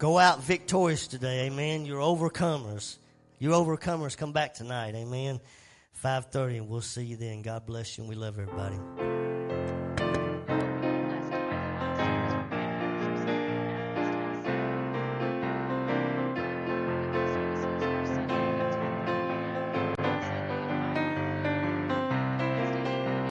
Go out victorious today. Amen. You're overcomers. You're overcomers. Come back tonight. Amen. five thirty, and we'll see you then. God bless you, and we love everybody.